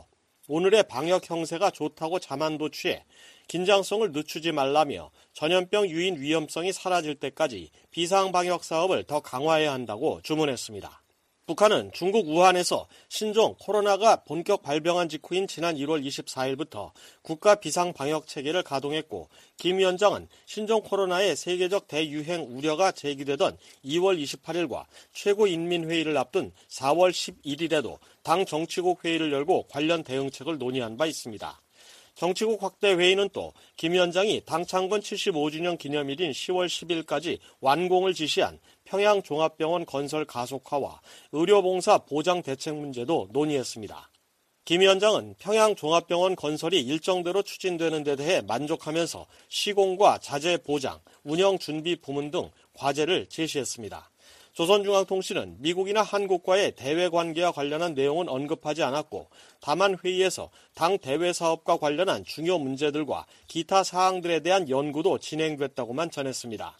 오늘의 방역 형세가 좋다고 자만도 취해 긴장성을 늦추지 말라며 전염병 유인 위험성이 사라질 때까지 비상방역 사업을 더 강화해야 한다고 주문했습니다. 북한은 중국 우한에서 신종 코로나가 본격 발병한 직후인 지난 1월 24일부터 국가 비상방역 체계를 가동했고 김 위원장은 신종 코로나의 세계적 대유행 우려가 제기되던 2월 28일과 최고인민회의를 앞둔 4월 11일에도 당 정치국 회의를 열고 관련 대응책을 논의한 바 있습니다. 정치국 확대 회의는 또 김 위원장이 당 창건 75주년 기념일인 10월 10일까지 완공을 지시한 평양종합병원 건설 가속화와 의료봉사 보장 대책 문제도 논의했습니다. 김 위원장은 평양종합병원 건설이 일정대로 추진되는 데 대해 만족하면서 시공과 자재 보장, 운영 준비 부문 등 과제를 제시했습니다. 조선중앙통신은 미국이나 한국과의 대외 관계와 관련한 내용은 언급하지 않았고 다만 회의에서 당 대외 사업과 관련한 중요 문제들과 기타 사항들에 대한 연구도 진행됐다고만 전했습니다.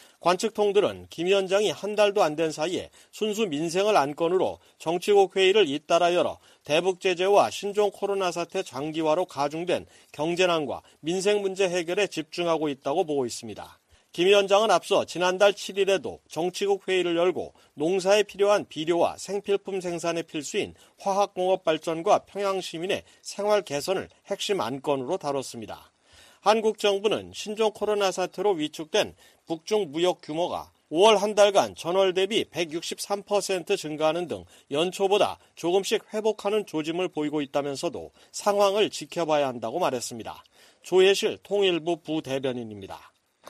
관측통들은 김 위원장이 한 달도 안 된 사이에 순수 민생을 안건으로 정치국 회의를 잇따라 열어 대북 제재와 신종 코로나 사태 장기화로 가중된 경제난과 민생 문제 해결에 집중하고 있다고 보고 있습니다. 김 위원장은 앞서 지난달 7일에도 정치국 회의를 열고 농사에 필요한 비료와 생필품 생산에 필수인 화학공업 발전과 평양 시민의 생활 개선을 핵심 안건으로 다뤘습니다. 한국 정부는 신종 코로나 사태로 위축된 북중 무역 규모가 5월 한 달간 전월 대비 163% 증가하는 등 연초보다 조금씩 회복하는 조짐을 보이고 있다면서도 상황을 지켜봐야 한다고 말했습니다. 조혜실 통일부 부대변인입니다.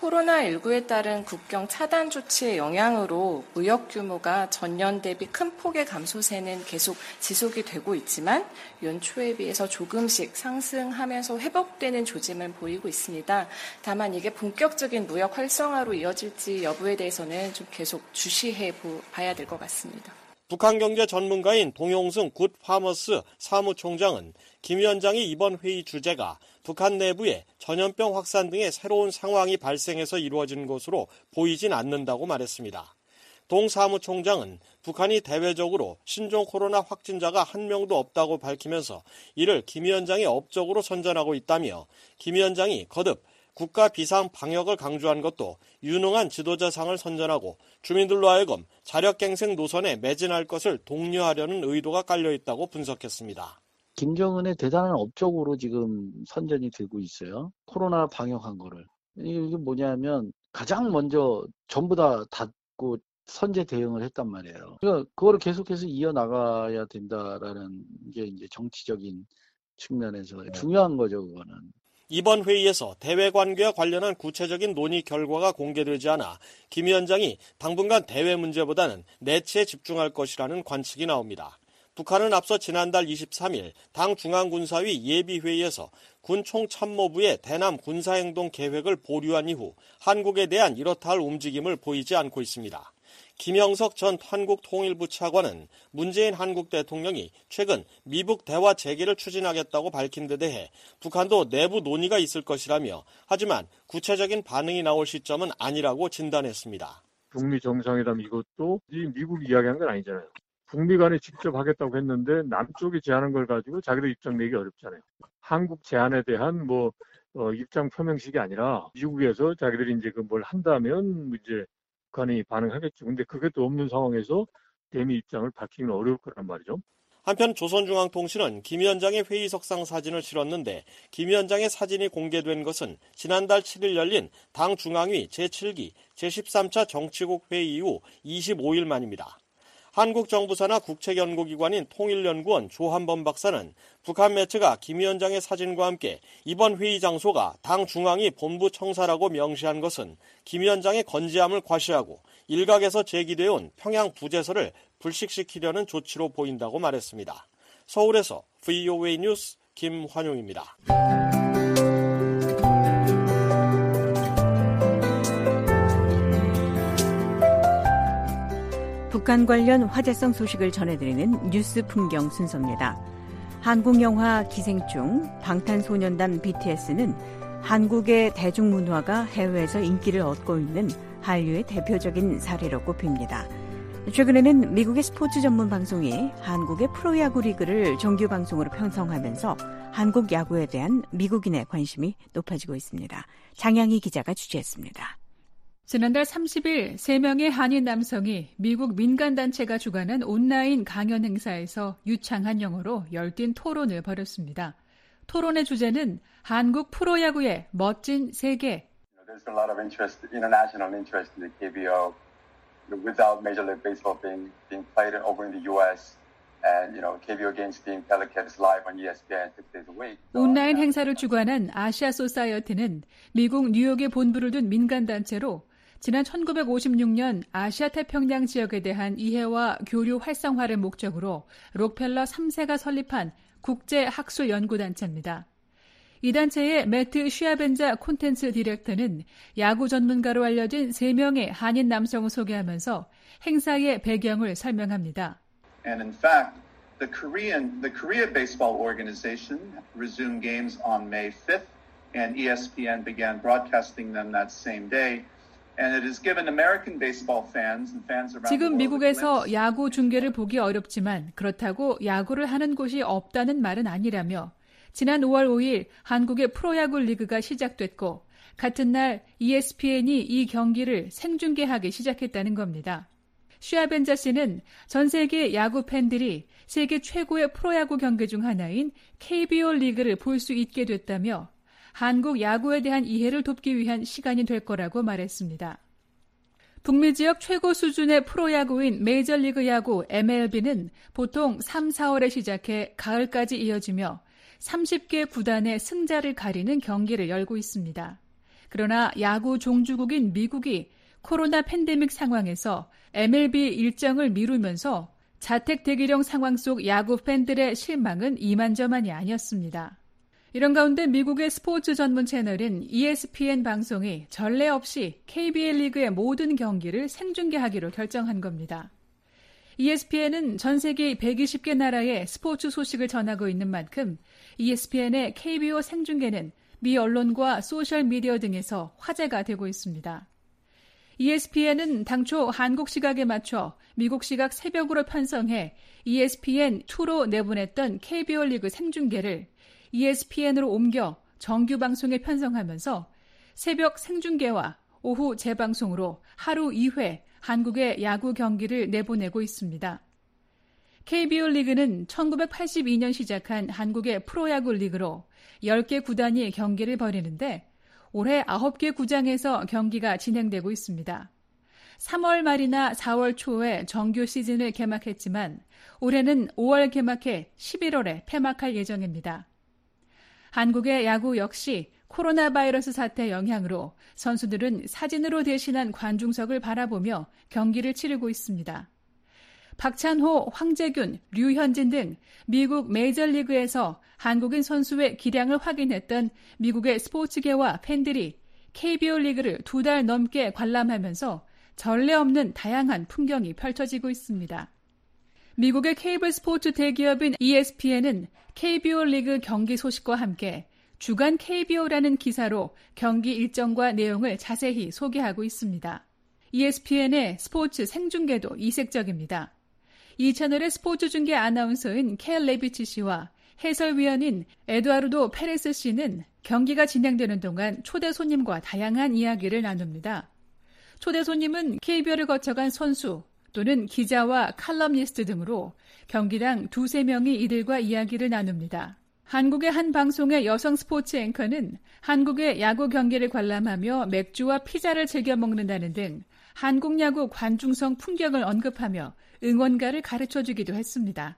코로나19에 따른 국경 차단 조치의 영향으로 무역 규모가 전년 대비 큰 폭의 감소세는 계속 지속이 되고 있지만 연초에 비해서 조금씩 상승하면서 회복되는 조짐을 보이고 있습니다. 다만 이게 본격적인 무역 활성화로 이어질지 여부에 대해서는 좀 계속 주시해 봐야 될 것 같습니다. 북한 경제 전문가인 동용승 굿파머스 사무총장은 김 위원장이 이번 회의 주제가 북한 내부에 전염병 확산 등의 새로운 상황이 발생해서 이루어진 것으로 보이진 않는다고 말했습니다. 동 사무총장은 북한이 대외적으로 신종 코로나 확진자가 한 명도 없다고 밝히면서 이를 김 위원장이 업적으로 선전하고 있다며 김 위원장이 거듭 국가 비상 방역을 강조한 것도 유능한 지도자상을 선전하고 주민들로 하여금 자력갱생 노선에 매진할 것을 독려하려는 의도가 깔려있다고 분석했습니다. 김정은의 대단한 업적으로 지금 선전이 되고 있어요. 코로나 방역한 거를. 이게 뭐냐면 가장 먼저 전부 다 닫고 선제 대응을 했단 말이에요. 그러니까 그거를 계속해서 이어나가야 된다라는 게 이제 정치적인 측면에서 중요한 거죠, 그거는. 이번 회의에서 대외관계와 관련한 구체적인 논의 결과가 공개되지 않아 김 위원장이 당분간 대외 문제보다는 내치에 집중할 것이라는 관측이 나옵니다. 북한은 앞서 지난달 23일 당 중앙군사위 예비회의에서 군 총참모부의 대남 군사행동 계획을 보류한 이후 한국에 대한 이렇다 할 움직임을 보이지 않고 있습니다. 김영석 전 한국통일부 차관은 문재인 한국 대통령이 최근 미북 대화 재개를 추진하겠다고 밝힌 데 대해 북한도 내부 논의가 있을 것이라며 하지만 구체적인 반응이 나올 시점은 아니라고 진단했습니다. 북미 정상회담 이것도 미국이 이야기한 건 아니잖아요. 북미 간에 직접 하겠다고 했는데 남쪽이 제안한 걸 가지고 자기들 입장 내기 어렵잖아요. 한국 제안에 대한 입장 표명식이 아니라 미국에서 자기들이 이제 뭘 한다면 이제 북한이 반응하겠죠. 근데 그게 또 없는 상황에서 대미 입장을 밝히기는 어려울 거란 말이죠. 한편 조선중앙통신은 김 위원장의 회의석상 사진을 실었는데 김 위원장의 사진이 공개된 것은 지난달 7일 열린 당 중앙위 제7기 제13차 정치국 회의 이후 25일 만입니다. 한국 정부사나 국책연구기관인 통일연구원 조한범 박사는 북한 매체가 김 위원장의 사진과 함께 이번 회의 장소가 당 중앙위 본부 청사라고 명시한 것은 김 위원장의 건재함을 과시하고 일각에서 제기되어 평양 부재설을 불식시키려는 조치로 보인다고 말했습니다. 서울에서 VOA 뉴스 김환용입니다. 북한 관련 화제성 소식을 전해드리는 뉴스 풍경 순서입니다. 한국 영화 기생충, 방탄소년단 BTS는 한국의 대중문화가 해외에서 인기를 얻고 있는 한류의 대표적인 사례로 꼽힙니다. 최근에는 미국의 스포츠 전문 방송이 한국의 프로야구 리그를 정규 방송으로 편성하면서 한국 야구에 대한 미국인의 관심이 높아지고 있습니다. 장양희 기자가 취재했습니다. 지난달 30일 3명의 한인 남성이 미국 민간단체가 주관한 온라인 강연 행사에서 유창한 영어로 열띤 토론을 벌였습니다. 토론의 주제는 한국 프로야구의 멋진 세계. There's a lot of interest, international interest in the KBO without Major League Baseball being played over in the U.S. and KBO games being telecast live on ESPN 6 days a week. 온라인 행사를 주관한 아시아 소사이어티는 미국 뉴욕에 본부를 둔 민간단체로 지난 1956년 아시아 태평양 지역에 대한 이해와 교류 활성화를 목적으로 록펠러 3세가 설립한 국제학술연구단체입니다. 이 단체의 매트 쉬아벤자 콘텐츠 디렉터는 야구 전문가로 알려진 3명의 한인 남성을 소개하면서 행사의 배경을 설명합니다. And in fact, the Korea Baseball Organization resumed games on May 5th, and ESPN began broadcasting them that same day. 지금 미국에서 야구 중계를 보기 어렵지만 그렇다고 야구를 하는 곳이 없다는 말은 아니라며 지난 5월 5일 한국의 프로야구 리그가 시작됐고 같은 날 ESPN이 이 경기를 생중계하기 시작했다는 겁니다. 쉬아벤자 씨는 전 세계 야구 팬들이 세계 최고의 프로야구 경기 중 하나인 KBO 리그를 볼 수 있게 됐다며 한국 야구에 대한 이해를 돕기 위한 시간이 될 거라고 말했습니다. 북미 지역 최고 수준의 프로야구인 메이저리그 야구 MLB는 보통 3, 4월에 시작해 가을까지 이어지며 30개 구단의 승자를 가리는 경기를 열고 있습니다. 그러나 야구 종주국인 미국이 코로나 팬데믹 상황에서 MLB 일정을 미루면서 자택 대기령 상황 속 야구 팬들의 실망은 이만저만이 아니었습니다. 이런 가운데 미국의 스포츠 전문 채널인 ESPN 방송이 전례 없이 KBL 리그의 모든 경기를 생중계하기로 결정한 겁니다. ESPN은 전 세계 120개 나라의 스포츠 소식을 전하고 있는 만큼 ESPN의 KBO 생중계는 미 언론과 소셜미디어 등에서 화제가 되고 있습니다. ESPN은 당초 한국 시각에 맞춰 미국 시각 새벽으로 편성해 ESPN2로 내보냈던 KBO 리그 생중계를 ESPN으로 옮겨 정규 방송에 편성하면서 새벽 생중계와 오후 재방송으로 하루 2회 한국의 야구 경기를 내보내고 있습니다. KBO 리그는 1982년 시작한 한국의 프로야구 리그로 10개 구단이 경기를 벌이는데 올해 9개 구장에서 경기가 진행되고 있습니다. 3월 말이나 4월 초에 정규 시즌을 개막했지만 올해는 5월 개막해 11월에 폐막할 예정입니다. 한국의 야구 역시 코로나 바이러스 사태 영향으로 선수들은 사진으로 대신한 관중석을 바라보며 경기를 치르고 있습니다. 박찬호, 황재균, 류현진 등 미국 메이저리그에서 한국인 선수의 기량을 확인했던 미국의 스포츠계와 팬들이 KBO 리그를 2달 넘게 관람하면서 전례 없는 다양한 풍경이 펼쳐지고 있습니다. 미국의 케이블 스포츠 대기업인 ESPN은 KBO 리그 경기 소식과 함께 주간 KBO라는 기사로 경기 일정과 내용을 자세히 소개하고 있습니다. ESPN의 스포츠 생중계도 이색적입니다. 이 채널의 스포츠 중계 아나운서인 켈 레비치 씨와 해설위원인 에두아르도 페레스 씨는 경기가 진행되는 동안 초대 손님과 다양한 이야기를 나눕니다. 초대 손님은 KBO를 거쳐간 선수 또는 기자와 칼럼니스트 등으로 경기당 2-3명이 이들과 이야기를 나눕니다. 한국의 한 방송의 여성 스포츠 앵커는 한국의 야구 경기를 관람하며 맥주와 피자를 즐겨 먹는다는 등 한국 야구 관중성 풍경을 언급하며 응원가를 가르쳐주기도 했습니다.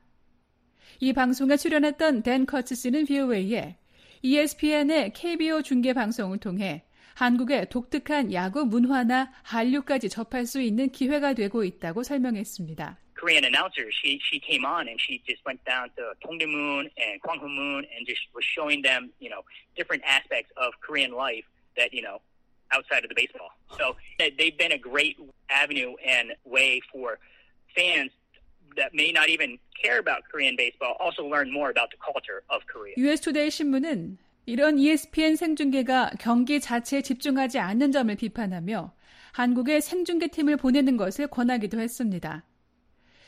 이 방송에 출연했던 댄 커츠 씨는 VOA에 ESPN의 KBO 중계 방송을 통해 한국의 독특한 야구 문화나 한류까지 접할 수 있는 기회가 되고 있다고 설명했습니다. Korean announcer, she came on and she just went down to Dongdaemun and Gwanghwamun and just was showing them, different aspects of Korean life that, outside of the baseball. So they've been a great avenue and way for fans that may not even care about Korean baseball also learn more about the culture of Korea. US Today 신문은 이런 ESPN 생중계가 경기 자체에 집중하지 않는 점을 비판하며 한국의 생중계팀을 보내는 것을 권하기도 했습니다.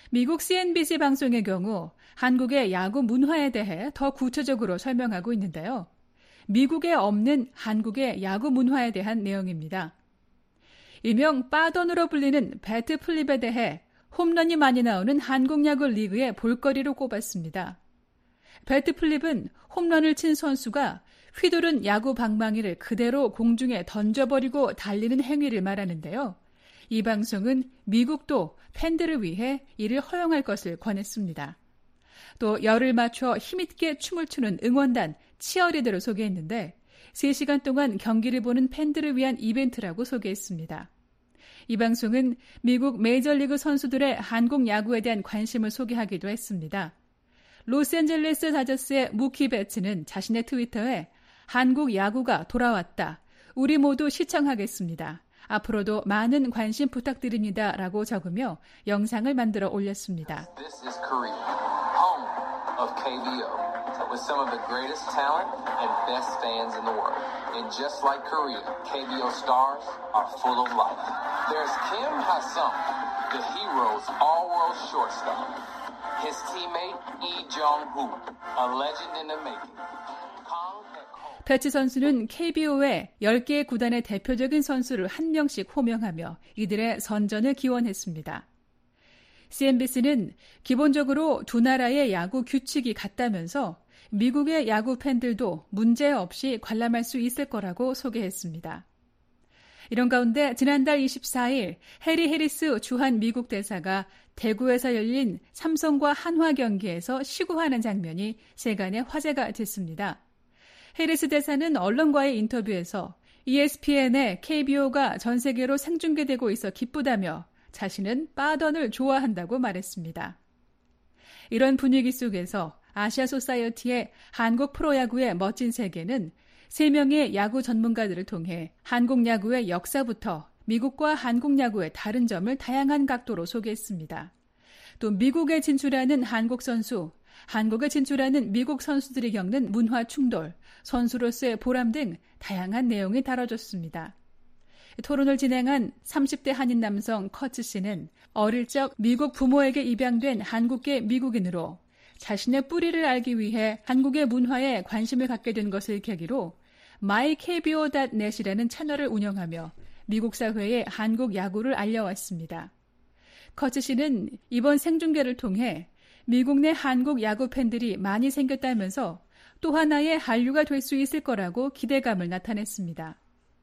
미국 CNBC 방송의 경우 한국의 야구 문화에 대해 더 구체적으로 설명하고 있는데요. 미국에 없는 한국의 야구 문화에 대한 내용입니다. 일명 빠던으로 불리는 배트 플립에 대해 홈런이 많이 나오는 한국 야구 리그의 볼거리로 꼽았습니다. 배트 플립은 홈런을 친 선수가 휘두른 야구 방망이를 그대로 공중에 던져버리고 달리는 행위를 말하는데요. 이 방송은 미국도 팬들을 위해 이를 허용할 것을 권했습니다. 또 열을 맞춰 힘있게 춤을 추는 응원단 치어리더를 소개했는데 3시간 동안 경기를 보는 팬들을 위한 이벤트라고 소개했습니다. 이 방송은 미국 메이저리그 선수들의 한국 야구에 대한 관심을 소개하기도 했습니다. 로스앤젤레스 다저스의 무키 배츠는 자신의 트위터에 한국 야구가 돌아왔다. 우리 모두 시청하겠습니다. 앞으로도 많은 관심 부탁드립니다. 라고 적으며 영상을 만들어 올렸습니다. This is Korea, home of KBO, with some of the greatest talent and best fans in the world. And just like Korea, KBO stars are full of life. There's Kim Ha-sung, the hero's all-world shortstop. His teammate Lee Jong-woo, a legend in the making. 배치 선수는 KBO의 10개의 구단의 대표적인 선수를 한 명씩 호명하며 이들의 선전을 기원했습니다. CNBC는 기본적으로 두 나라의 야구 규칙이 같다면서 미국의 야구 팬들도 문제없이 관람할 수 있을 거라고 소개했습니다. 이런 가운데 지난달 24일 해리 해리스 주한 미국 대사가 대구에서 열린 삼성과 한화 경기에서 시구하는 장면이 세간의 화제가 됐습니다. 해리스 대사는 언론과의 인터뷰에서 ESPN에 KBO가 전 세계로 생중계되고 있어 기쁘다며 자신은 빠던을 좋아한다고 말했습니다. 이런 분위기 속에서 아시아 소사이어티의 한국 프로야구의 멋진 세계는 3명의 야구 전문가들을 통해 한국 야구의 역사부터 미국과 한국 야구의 다른 점을 다양한 각도로 소개했습니다. 또 미국에 진출하는 한국 선수, 한국에 진출하는 미국 선수들이 겪는 문화 충돌, 선수로서의 보람 등 다양한 내용이 다뤄졌습니다. 토론을 진행한 30대 한인 남성 커츠 씨는 어릴 적 미국 부모에게 입양된 한국계 미국인으로 자신의 뿌리를 알기 위해 한국의 문화에 관심을 갖게 된 것을 계기로 mykbo.net이라는 채널을 운영하며 미국 사회에 한국 야구를 알려왔습니다. 커츠 씨는 이번 생중계를 통해 미국 내 한국 야구 팬들이 많이 생겼다면서 또 하나의 한류가 될 수 있을 거라고 기대감을 나타냈습니다.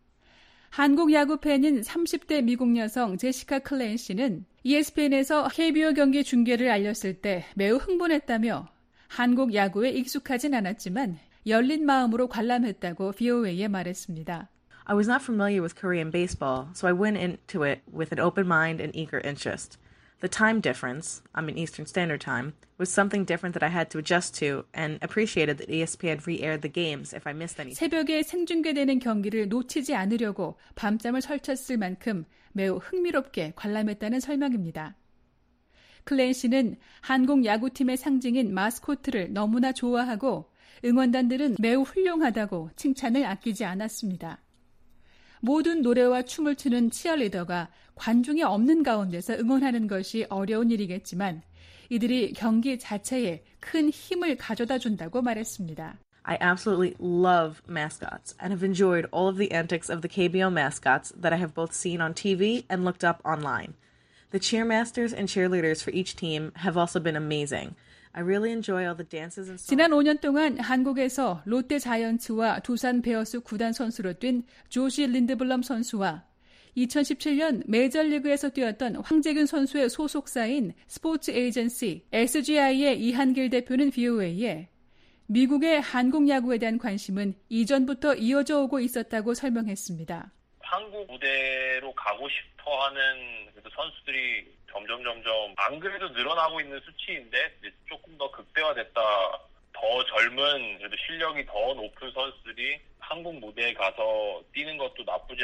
한국 야구 팬인 30대 미국 여성 제시카 클레인 씨는 ESPN에서 KBO 경기 중계를 알렸을 때 매우 흥분했다며 한국 야구에 익숙하진 않았지만 열린 마음으로 관람했다고 VOA에 말했습니다. I was not familiar with Korean baseball, so I went into it with an open mind and eager interest. The time difference, I'm in Eastern Standard Time, was something different that I had to adjust to and appreciated that ESPN re-aired the games if I missed anything. 새벽에 생중계되는 경기를 놓치지 않으려고 밤잠을 설쳤을 만큼 매우 흥미롭게 관람했다는 설명입니다. 클레인 씨는 한국 야구팀의 상징인 마스코트를 너무나 좋아하고 응원단들은 매우 훌륭하다고 칭찬을 아끼지 않았습니다. 모든 노래와 춤을 추는 치어리더가 관중이 없는 가운데서 응원하는 것이 어려운 일이겠지만 이들이 경기 자체에 큰 힘을 가져다 준다고 말했습니다. I absolutely love mascots and have enjoyed all of the antics of the KBO mascots that I have both seen on TV and looked up online. The cheermasters and cheerleaders for each team have also been amazing. I really enjoy all the dances and songs. 지난 5년 동안 한국에서 롯데 자이언츠와 두산 베어스 구단 선수로 뛴 조시 린드블럼 선수와 2017년 메이저리그에서 뛰었던 황재균 선수의 소속사인 스포츠 에이전시 SGI의 이한길 대표는 VOA에 미국의 한국 야구에 대한 관심은 이전부터 이어져 오고 있었다고 설명했습니다. 한국 무대로 가고 싶어하는 선수들이 점점 안 그래도 늘어나고 있는 수치인데 조금 더 극대화됐다. 더 젊은 그래도 실력이 더 높은 선수들이 한국 무대에 가서 뛰는 것도 나쁘지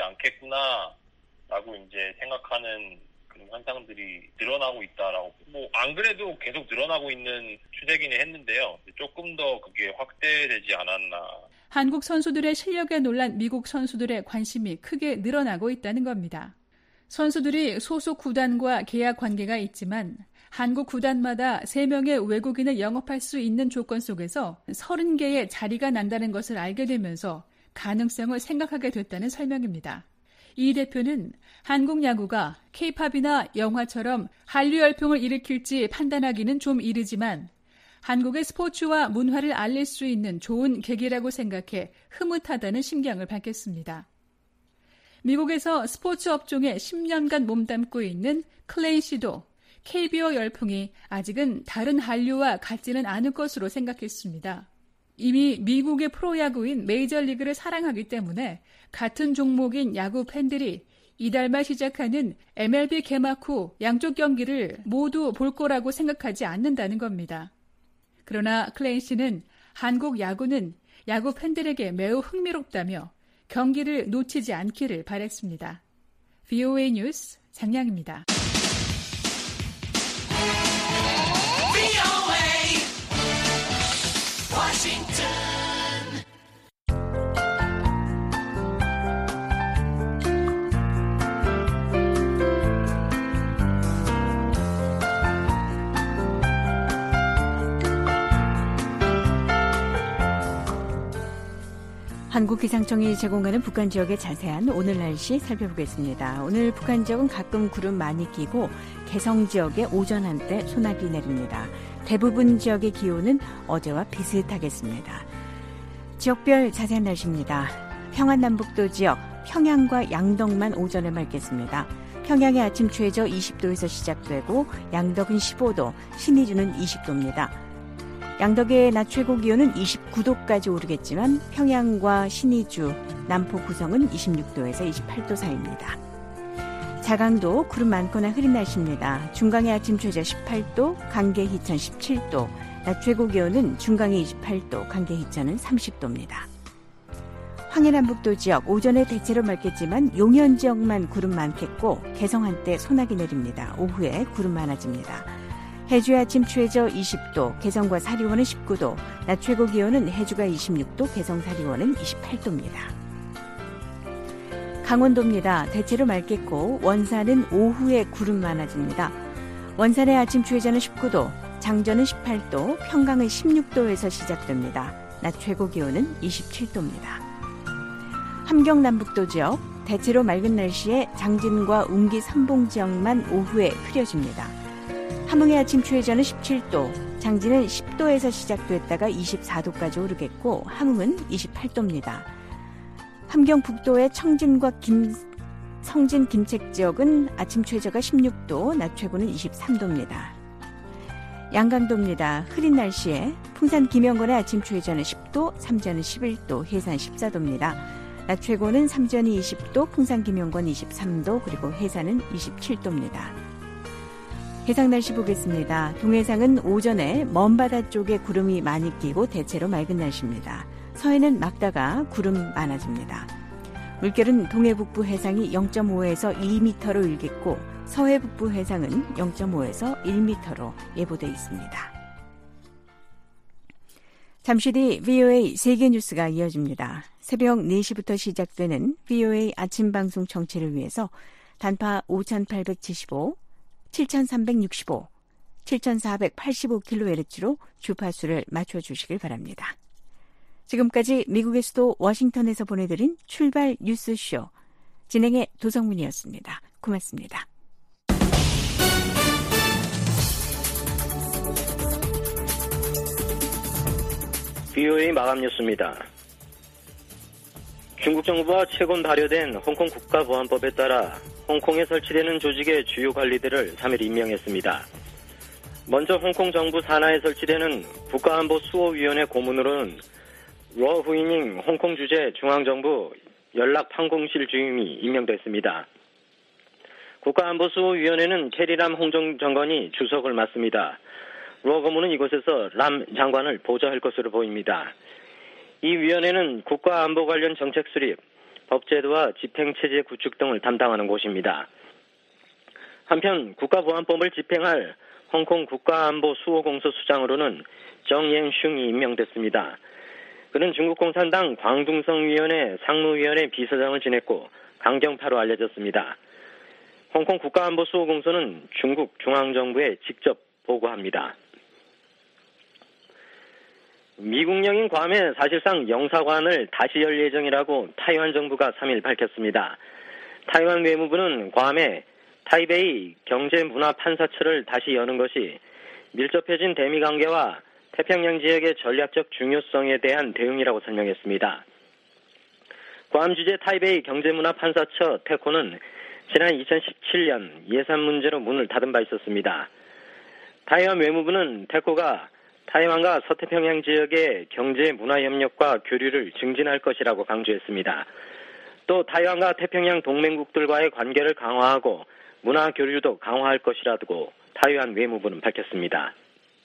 않겠구나라고 이제 생각하는 그런 현상들이 늘어나고 있다라고. 안 그래도 계속 늘어나고 있는 추세기는 했는데요. 조금 더 그게 확대되지 않았나. 한국 선수들의 실력에 놀란 미국 선수들의 관심이 크게 늘어나고 있다는 겁니다. 선수들이 소속 구단과 계약 관계가 있지만 한국 구단마다 3명의 외국인을 영업할 수 있는 조건 속에서 30개의 자리가 난다는 것을 알게 되면서 가능성을 생각하게 됐다는 설명입니다. 이 대표는 한국 야구가 K-팝이나 영화처럼 한류 열풍을 일으킬지 판단하기는 좀 이르지만 한국의 스포츠와 문화를 알릴 수 있는 좋은 계기라고 생각해 흐뭇하다는 심경을 밝혔습니다. 미국에서 스포츠 업종에 10년간 몸담고 있는 클레인 씨도 KBO 열풍이 아직은 다른 한류와 같지는 않을 것으로 생각했습니다. 이미 미국의 프로야구인 메이저리그를 사랑하기 때문에 같은 종목인 야구 팬들이 이달 말 시작하는 MLB 개막 후 양쪽 경기를 모두 볼 거라고 생각하지 않는다는 겁니다. 그러나 클레인 씨는 한국 야구는 야구 팬들에게 매우 흥미롭다며 경기를 놓치지 않기를 바랬습니다. VOA 뉴스 장량입니다. 한국기상청이 제공하는 북한 지역의 자세한 오늘 날씨 살펴보겠습니다. 오늘 북한 지역은 가끔 구름 많이 끼고 개성 지역에 오전 한때 소나기 내립니다. 대부분 지역의 기온은 어제와 비슷하겠습니다. 지역별 자세한 날씨입니다. 평안남북도 지역, 평양과 양덕만 오전에 맑겠습니다. 평양의 아침 최저 20도에서 시작되고 양덕은 15도, 신의주는 20도입니다. 양덕의 낮 최고 기온은 29도까지 오르겠지만 평양과 신의주, 남포 구성은 26도에서 28도 사이입니다. 자강도 구름 많거나 흐린 날씨입니다. 중강의 아침 최저 18도, 강계 희천 17도, 낮 최고 기온은 중강이 28도, 강계 희천은 30도입니다. 황해남북도 지역 오전에 대체로 맑겠지만 용현 지역만 구름 많겠고 개성 한때 소나기 내립니다. 오후에 구름 많아집니다. 해주의 아침 최저 20도, 개성과 사리원은 19도, 낮 최고 기온은 해주가 26도, 개성 사리원은 28도입니다. 강원도입니다. 대체로 맑겠고 원산은 오후에 구름 많아집니다. 원산의 아침 최저는 19도, 장전은 18도, 평강은 16도에서 시작됩니다. 낮 최고 기온은 27도입니다. 함경남북도 지역, 대체로 맑은 날씨에 장진과 웅기 삼봉 지역만 오후에 흐려집니다. 함흥의 아침 최저는 17도, 장진은 10도에서 시작됐다가 24도까지 오르겠고 함흥은 28도입니다. 함경북도의 청진과 성진 김책 지역은 아침 최저가 16도, 낮 최고는 23도입니다. 양강도입니다. 흐린 날씨에 풍산 김영건의 아침 최저는 10도, 삼전은 11도, 해산 14도입니다. 낮 최고는 삼전이 20도, 풍산 김영건 23도, 그리고 해산은 27도입니다. 해상 날씨 보겠습니다. 동해상은 오전에 먼바다 쪽에 구름이 많이 끼고 대체로 맑은 날씨입니다. 서해는 맑다가 구름 많아집니다. 물결은 동해 북부 해상이 0.5에서 2m로 일겠고 서해 북부 해상은 0.5에서 1m로 예보돼 있습니다. 잠시 뒤 VOA 세계뉴스가 이어집니다. 새벽 4시부터 시작되는 VOA 아침방송 청취를 위해서 단파 5875, 7365, 7485kHz로 주파수를 맞춰주시길 바랍니다. 지금까지 미국의 수도 워싱턴에서 보내드린 출발 뉴스쇼, 진행의 도성문이었습니다. 고맙습니다. VOA 마감 뉴스입니다. 중국 정부와 최근 발효된 홍콩 국가보안법에 따라 홍콩에 설치되는 조직의 주요 관리들을 3일 임명했습니다. 먼저 홍콩 정부 산하에 설치되는 국가안보수호위원회 고문으로는 러 후이닝 홍콩 주재 중앙정부 연락판공실 주임이 임명됐습니다. 국가안보수호위원회는 캐리람 홍정장관이 주석을 맡습니다. 러 고문은 이곳에서 람 장관을 보좌할 것으로 보입니다. 이 위원회는 국가안보 관련 정책 수립, 법제도와 집행체제 구축 등을 담당하는 곳입니다. 한편 국가보안법을 집행할 홍콩 국가안보수호공소 수장으로는 정옌슝이 임명됐습니다. 그는 중국 공산당 광둥성위원회 상무위원회 비서장을 지냈고 강경파로 알려졌습니다. 홍콩 국가안보수호공소는 중국 중앙정부에 직접 보고합니다. 미국령인 괌에 사실상 영사관을 다시 열 예정이라고 타이완 정부가 3일 밝혔습니다. 타이완 외무부는 괌에 타이베이 경제문화판사처를 다시 여는 것이 밀접해진 대미관계와 태평양 지역의 전략적 중요성에 대한 대응이라고 설명했습니다. 괌 주재 타이베이 경제문화판사처 테코는 지난 2017년 예산 문제로 문을 닫은 바 있었습니다. 타이완 외무부는 테코가 타이완과 서태평양 지역의 경제 문화 협력과 교류를 증진할 것이라고 강조했습니다. 또 타이완과 태평양 동맹국들과의 관계를 강화하고 문화 교류도 강화할 것이라고 타이완 외무부는 밝혔습니다.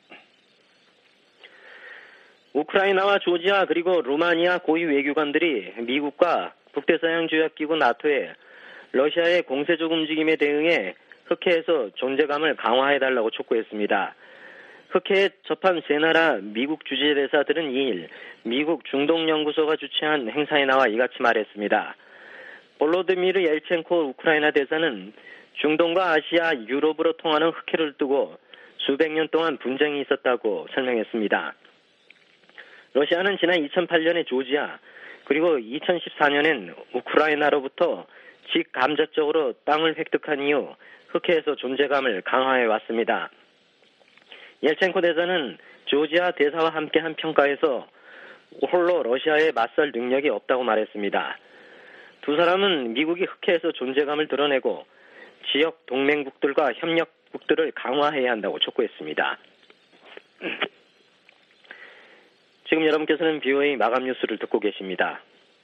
우크라이나와 조지아 그리고 루마니아 고위 외교관들이 미국과 북대서양조약기구 나토에 러시아의 공세적 움직임에 대응해 흑해에서 존재감을 강화해달라고 촉구했습니다. 흑해에 접한 세 나라 미국 주재대사들은 2일 미국 중동연구소가 주최한 행사에 나와 이같이 말했습니다. 볼로드미르 옐첸코 우크라이나 대사는 중동과 아시아, 유럽으로 통하는 흑해를 두고 수백 년 동안 분쟁이 있었다고 설명했습니다. 러시아는 지난 2008년에 조지아 그리고 2014년엔 우크라이나로부터 직감자적으로 땅을 획득한 이후 흑해에서 존재감을 강화해왔습니다. 옐첸코 대사는 조지아 대사와 함께한 평가에서 홀로 러시아에 맞설 능력이 없다고 말했습니다. 두 사람은 미국이 흑해에서 존재감을 드러내고 지역 동맹국들과 협력국들을 강화해야 한다고 촉구했습니다. 지금 여러분께서는 BOA 마감 뉴스를 듣고 계십니다.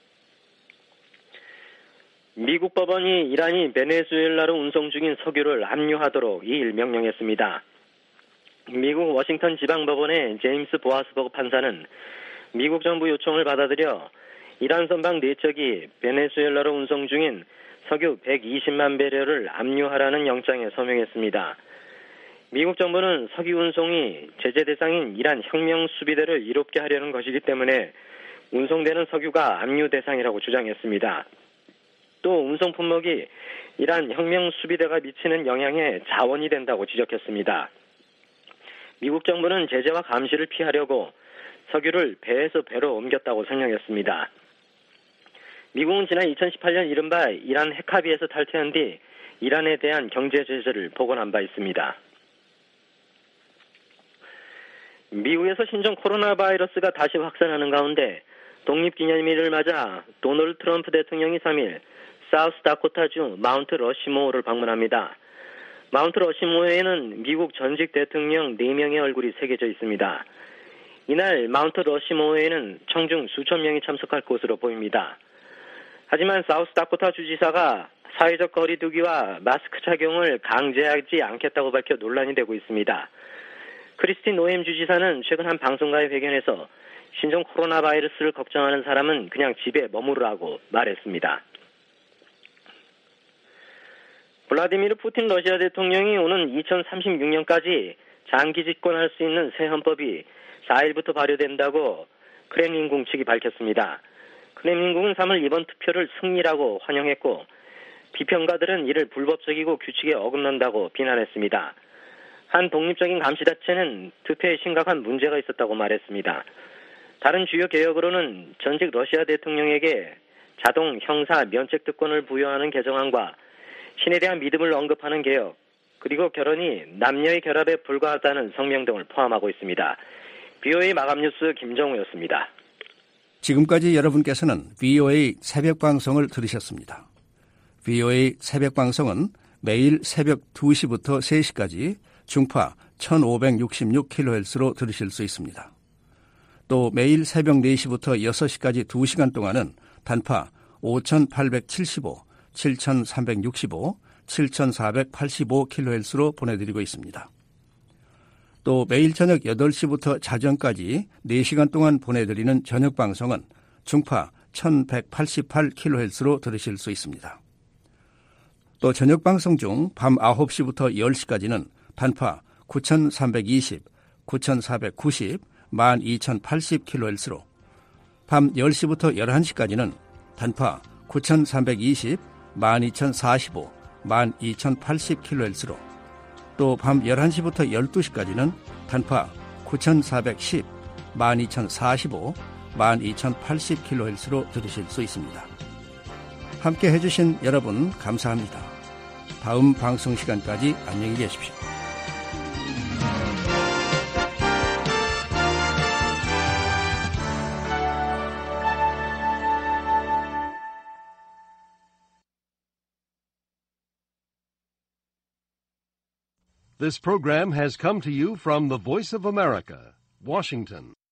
미국 법원이 이란이 베네수엘라로 운송 중인 석유를 압류하도록 2일 명령했습니다. 미국 워싱턴 지방법원의 제임스 보아스버그 판사는 미국 정부 요청을 받아들여 이란 선박 4척이 베네수엘라로 운송 중인 석유 120만 배럴을 압류하라는 영장에 서명했습니다. 미국 정부는 석유 운송이 제재 대상인 이란 혁명 수비대를 이롭게 하려는 것이기 때문에 운송되는 석유가 압류 대상이라고 주장했습니다. 또 운송 품목이 이란 혁명 수비대가 미치는 영향에 자원이 된다고 지적했습니다. 미국 정부는 제재와 감시를 피하려고 석유를 배에서 배로 옮겼다고 설명했습니다. 미국은 지난 2018년 이른바 이란 핵합의에서 탈퇴한 뒤 이란에 대한 경제 제재를 복원한 바 있습니다. 미국에서 신종 코로나 바이러스가 다시 확산하는 가운데 독립기념일을 맞아 도널드 트럼프 대통령이 3일 사우스 다코타주 마운트 러시모어를 방문합니다. 마운트 러시모어에는 미국 전직 대통령 4명의 얼굴이 새겨져 있습니다. 이날 마운트 러시모어에는 청중 수천 명이 참석할 것으로 보입니다. 하지만 사우스 다코타 주지사가 사회적 거리 두기와 마스크 착용을 강제하지 않겠다고 밝혀 논란이 되고 있습니다. 크리스틴 노엠 주지사는 최근 한 방송과의 회견에서 신종 코로나 바이러스를 걱정하는 사람은 그냥 집에 머무르라고 말했습니다. 블라디미르 푸틴 러시아 대통령이 오는 2036년까지 장기 집권할 수 있는 새 헌법이 4일부터 발효된다고 크렘린궁 측이 밝혔습니다. 크렘린궁은 3월 이번 투표를 승리라고 환영했고 비평가들은 이를 불법적이고 규칙에 어긋난다고 비난했습니다. 한 독립적인 감시단체는 투표에 심각한 문제가 있었다고 말했습니다. 다른 주요 개혁으로는 전직 러시아 대통령에게 자동 형사 면책 특권을 부여하는 개정안과 신에 대한 믿음을 언급하는 개혁, 그리고 결혼이 남녀의 결합에 불과하다는 성명 등을 포함하고 있습니다. BOA 마감 뉴스 김정우였습니다. 지금까지 여러분께서는 BOA 새벽방송을 들으셨습니다. BOA 새벽방송은 매일 새벽 2시부터 3시까지 중파 1566kHz로 들으실 수 있습니다. 또 매일 새벽 4시부터 6시까지 2시간 동안은 단파 5875, 7365, 7485kHz로 보내드리고 있습니다. 또 매일 저녁 8시부터 자정까지 4시간 동안 보내드리는 저녁방송은 중파 1188kHz로 들으실 수 있습니다. 또 저녁방송 중 밤 9시부터 10시까지는 단파 9320, 9490, 12080kHz로 밤 10시부터 11시까지는 단파 9320, 12045, 12,080kHz로 또 밤 11시부터 12시까지는 단파 9,410, 12,045, 12,080kHz로 들으실 수 있습니다. 함께 해주신 여러분 감사합니다. 다음 방송 시간까지 안녕히 계십시오. This program has come to you from the Voice of America, Washington.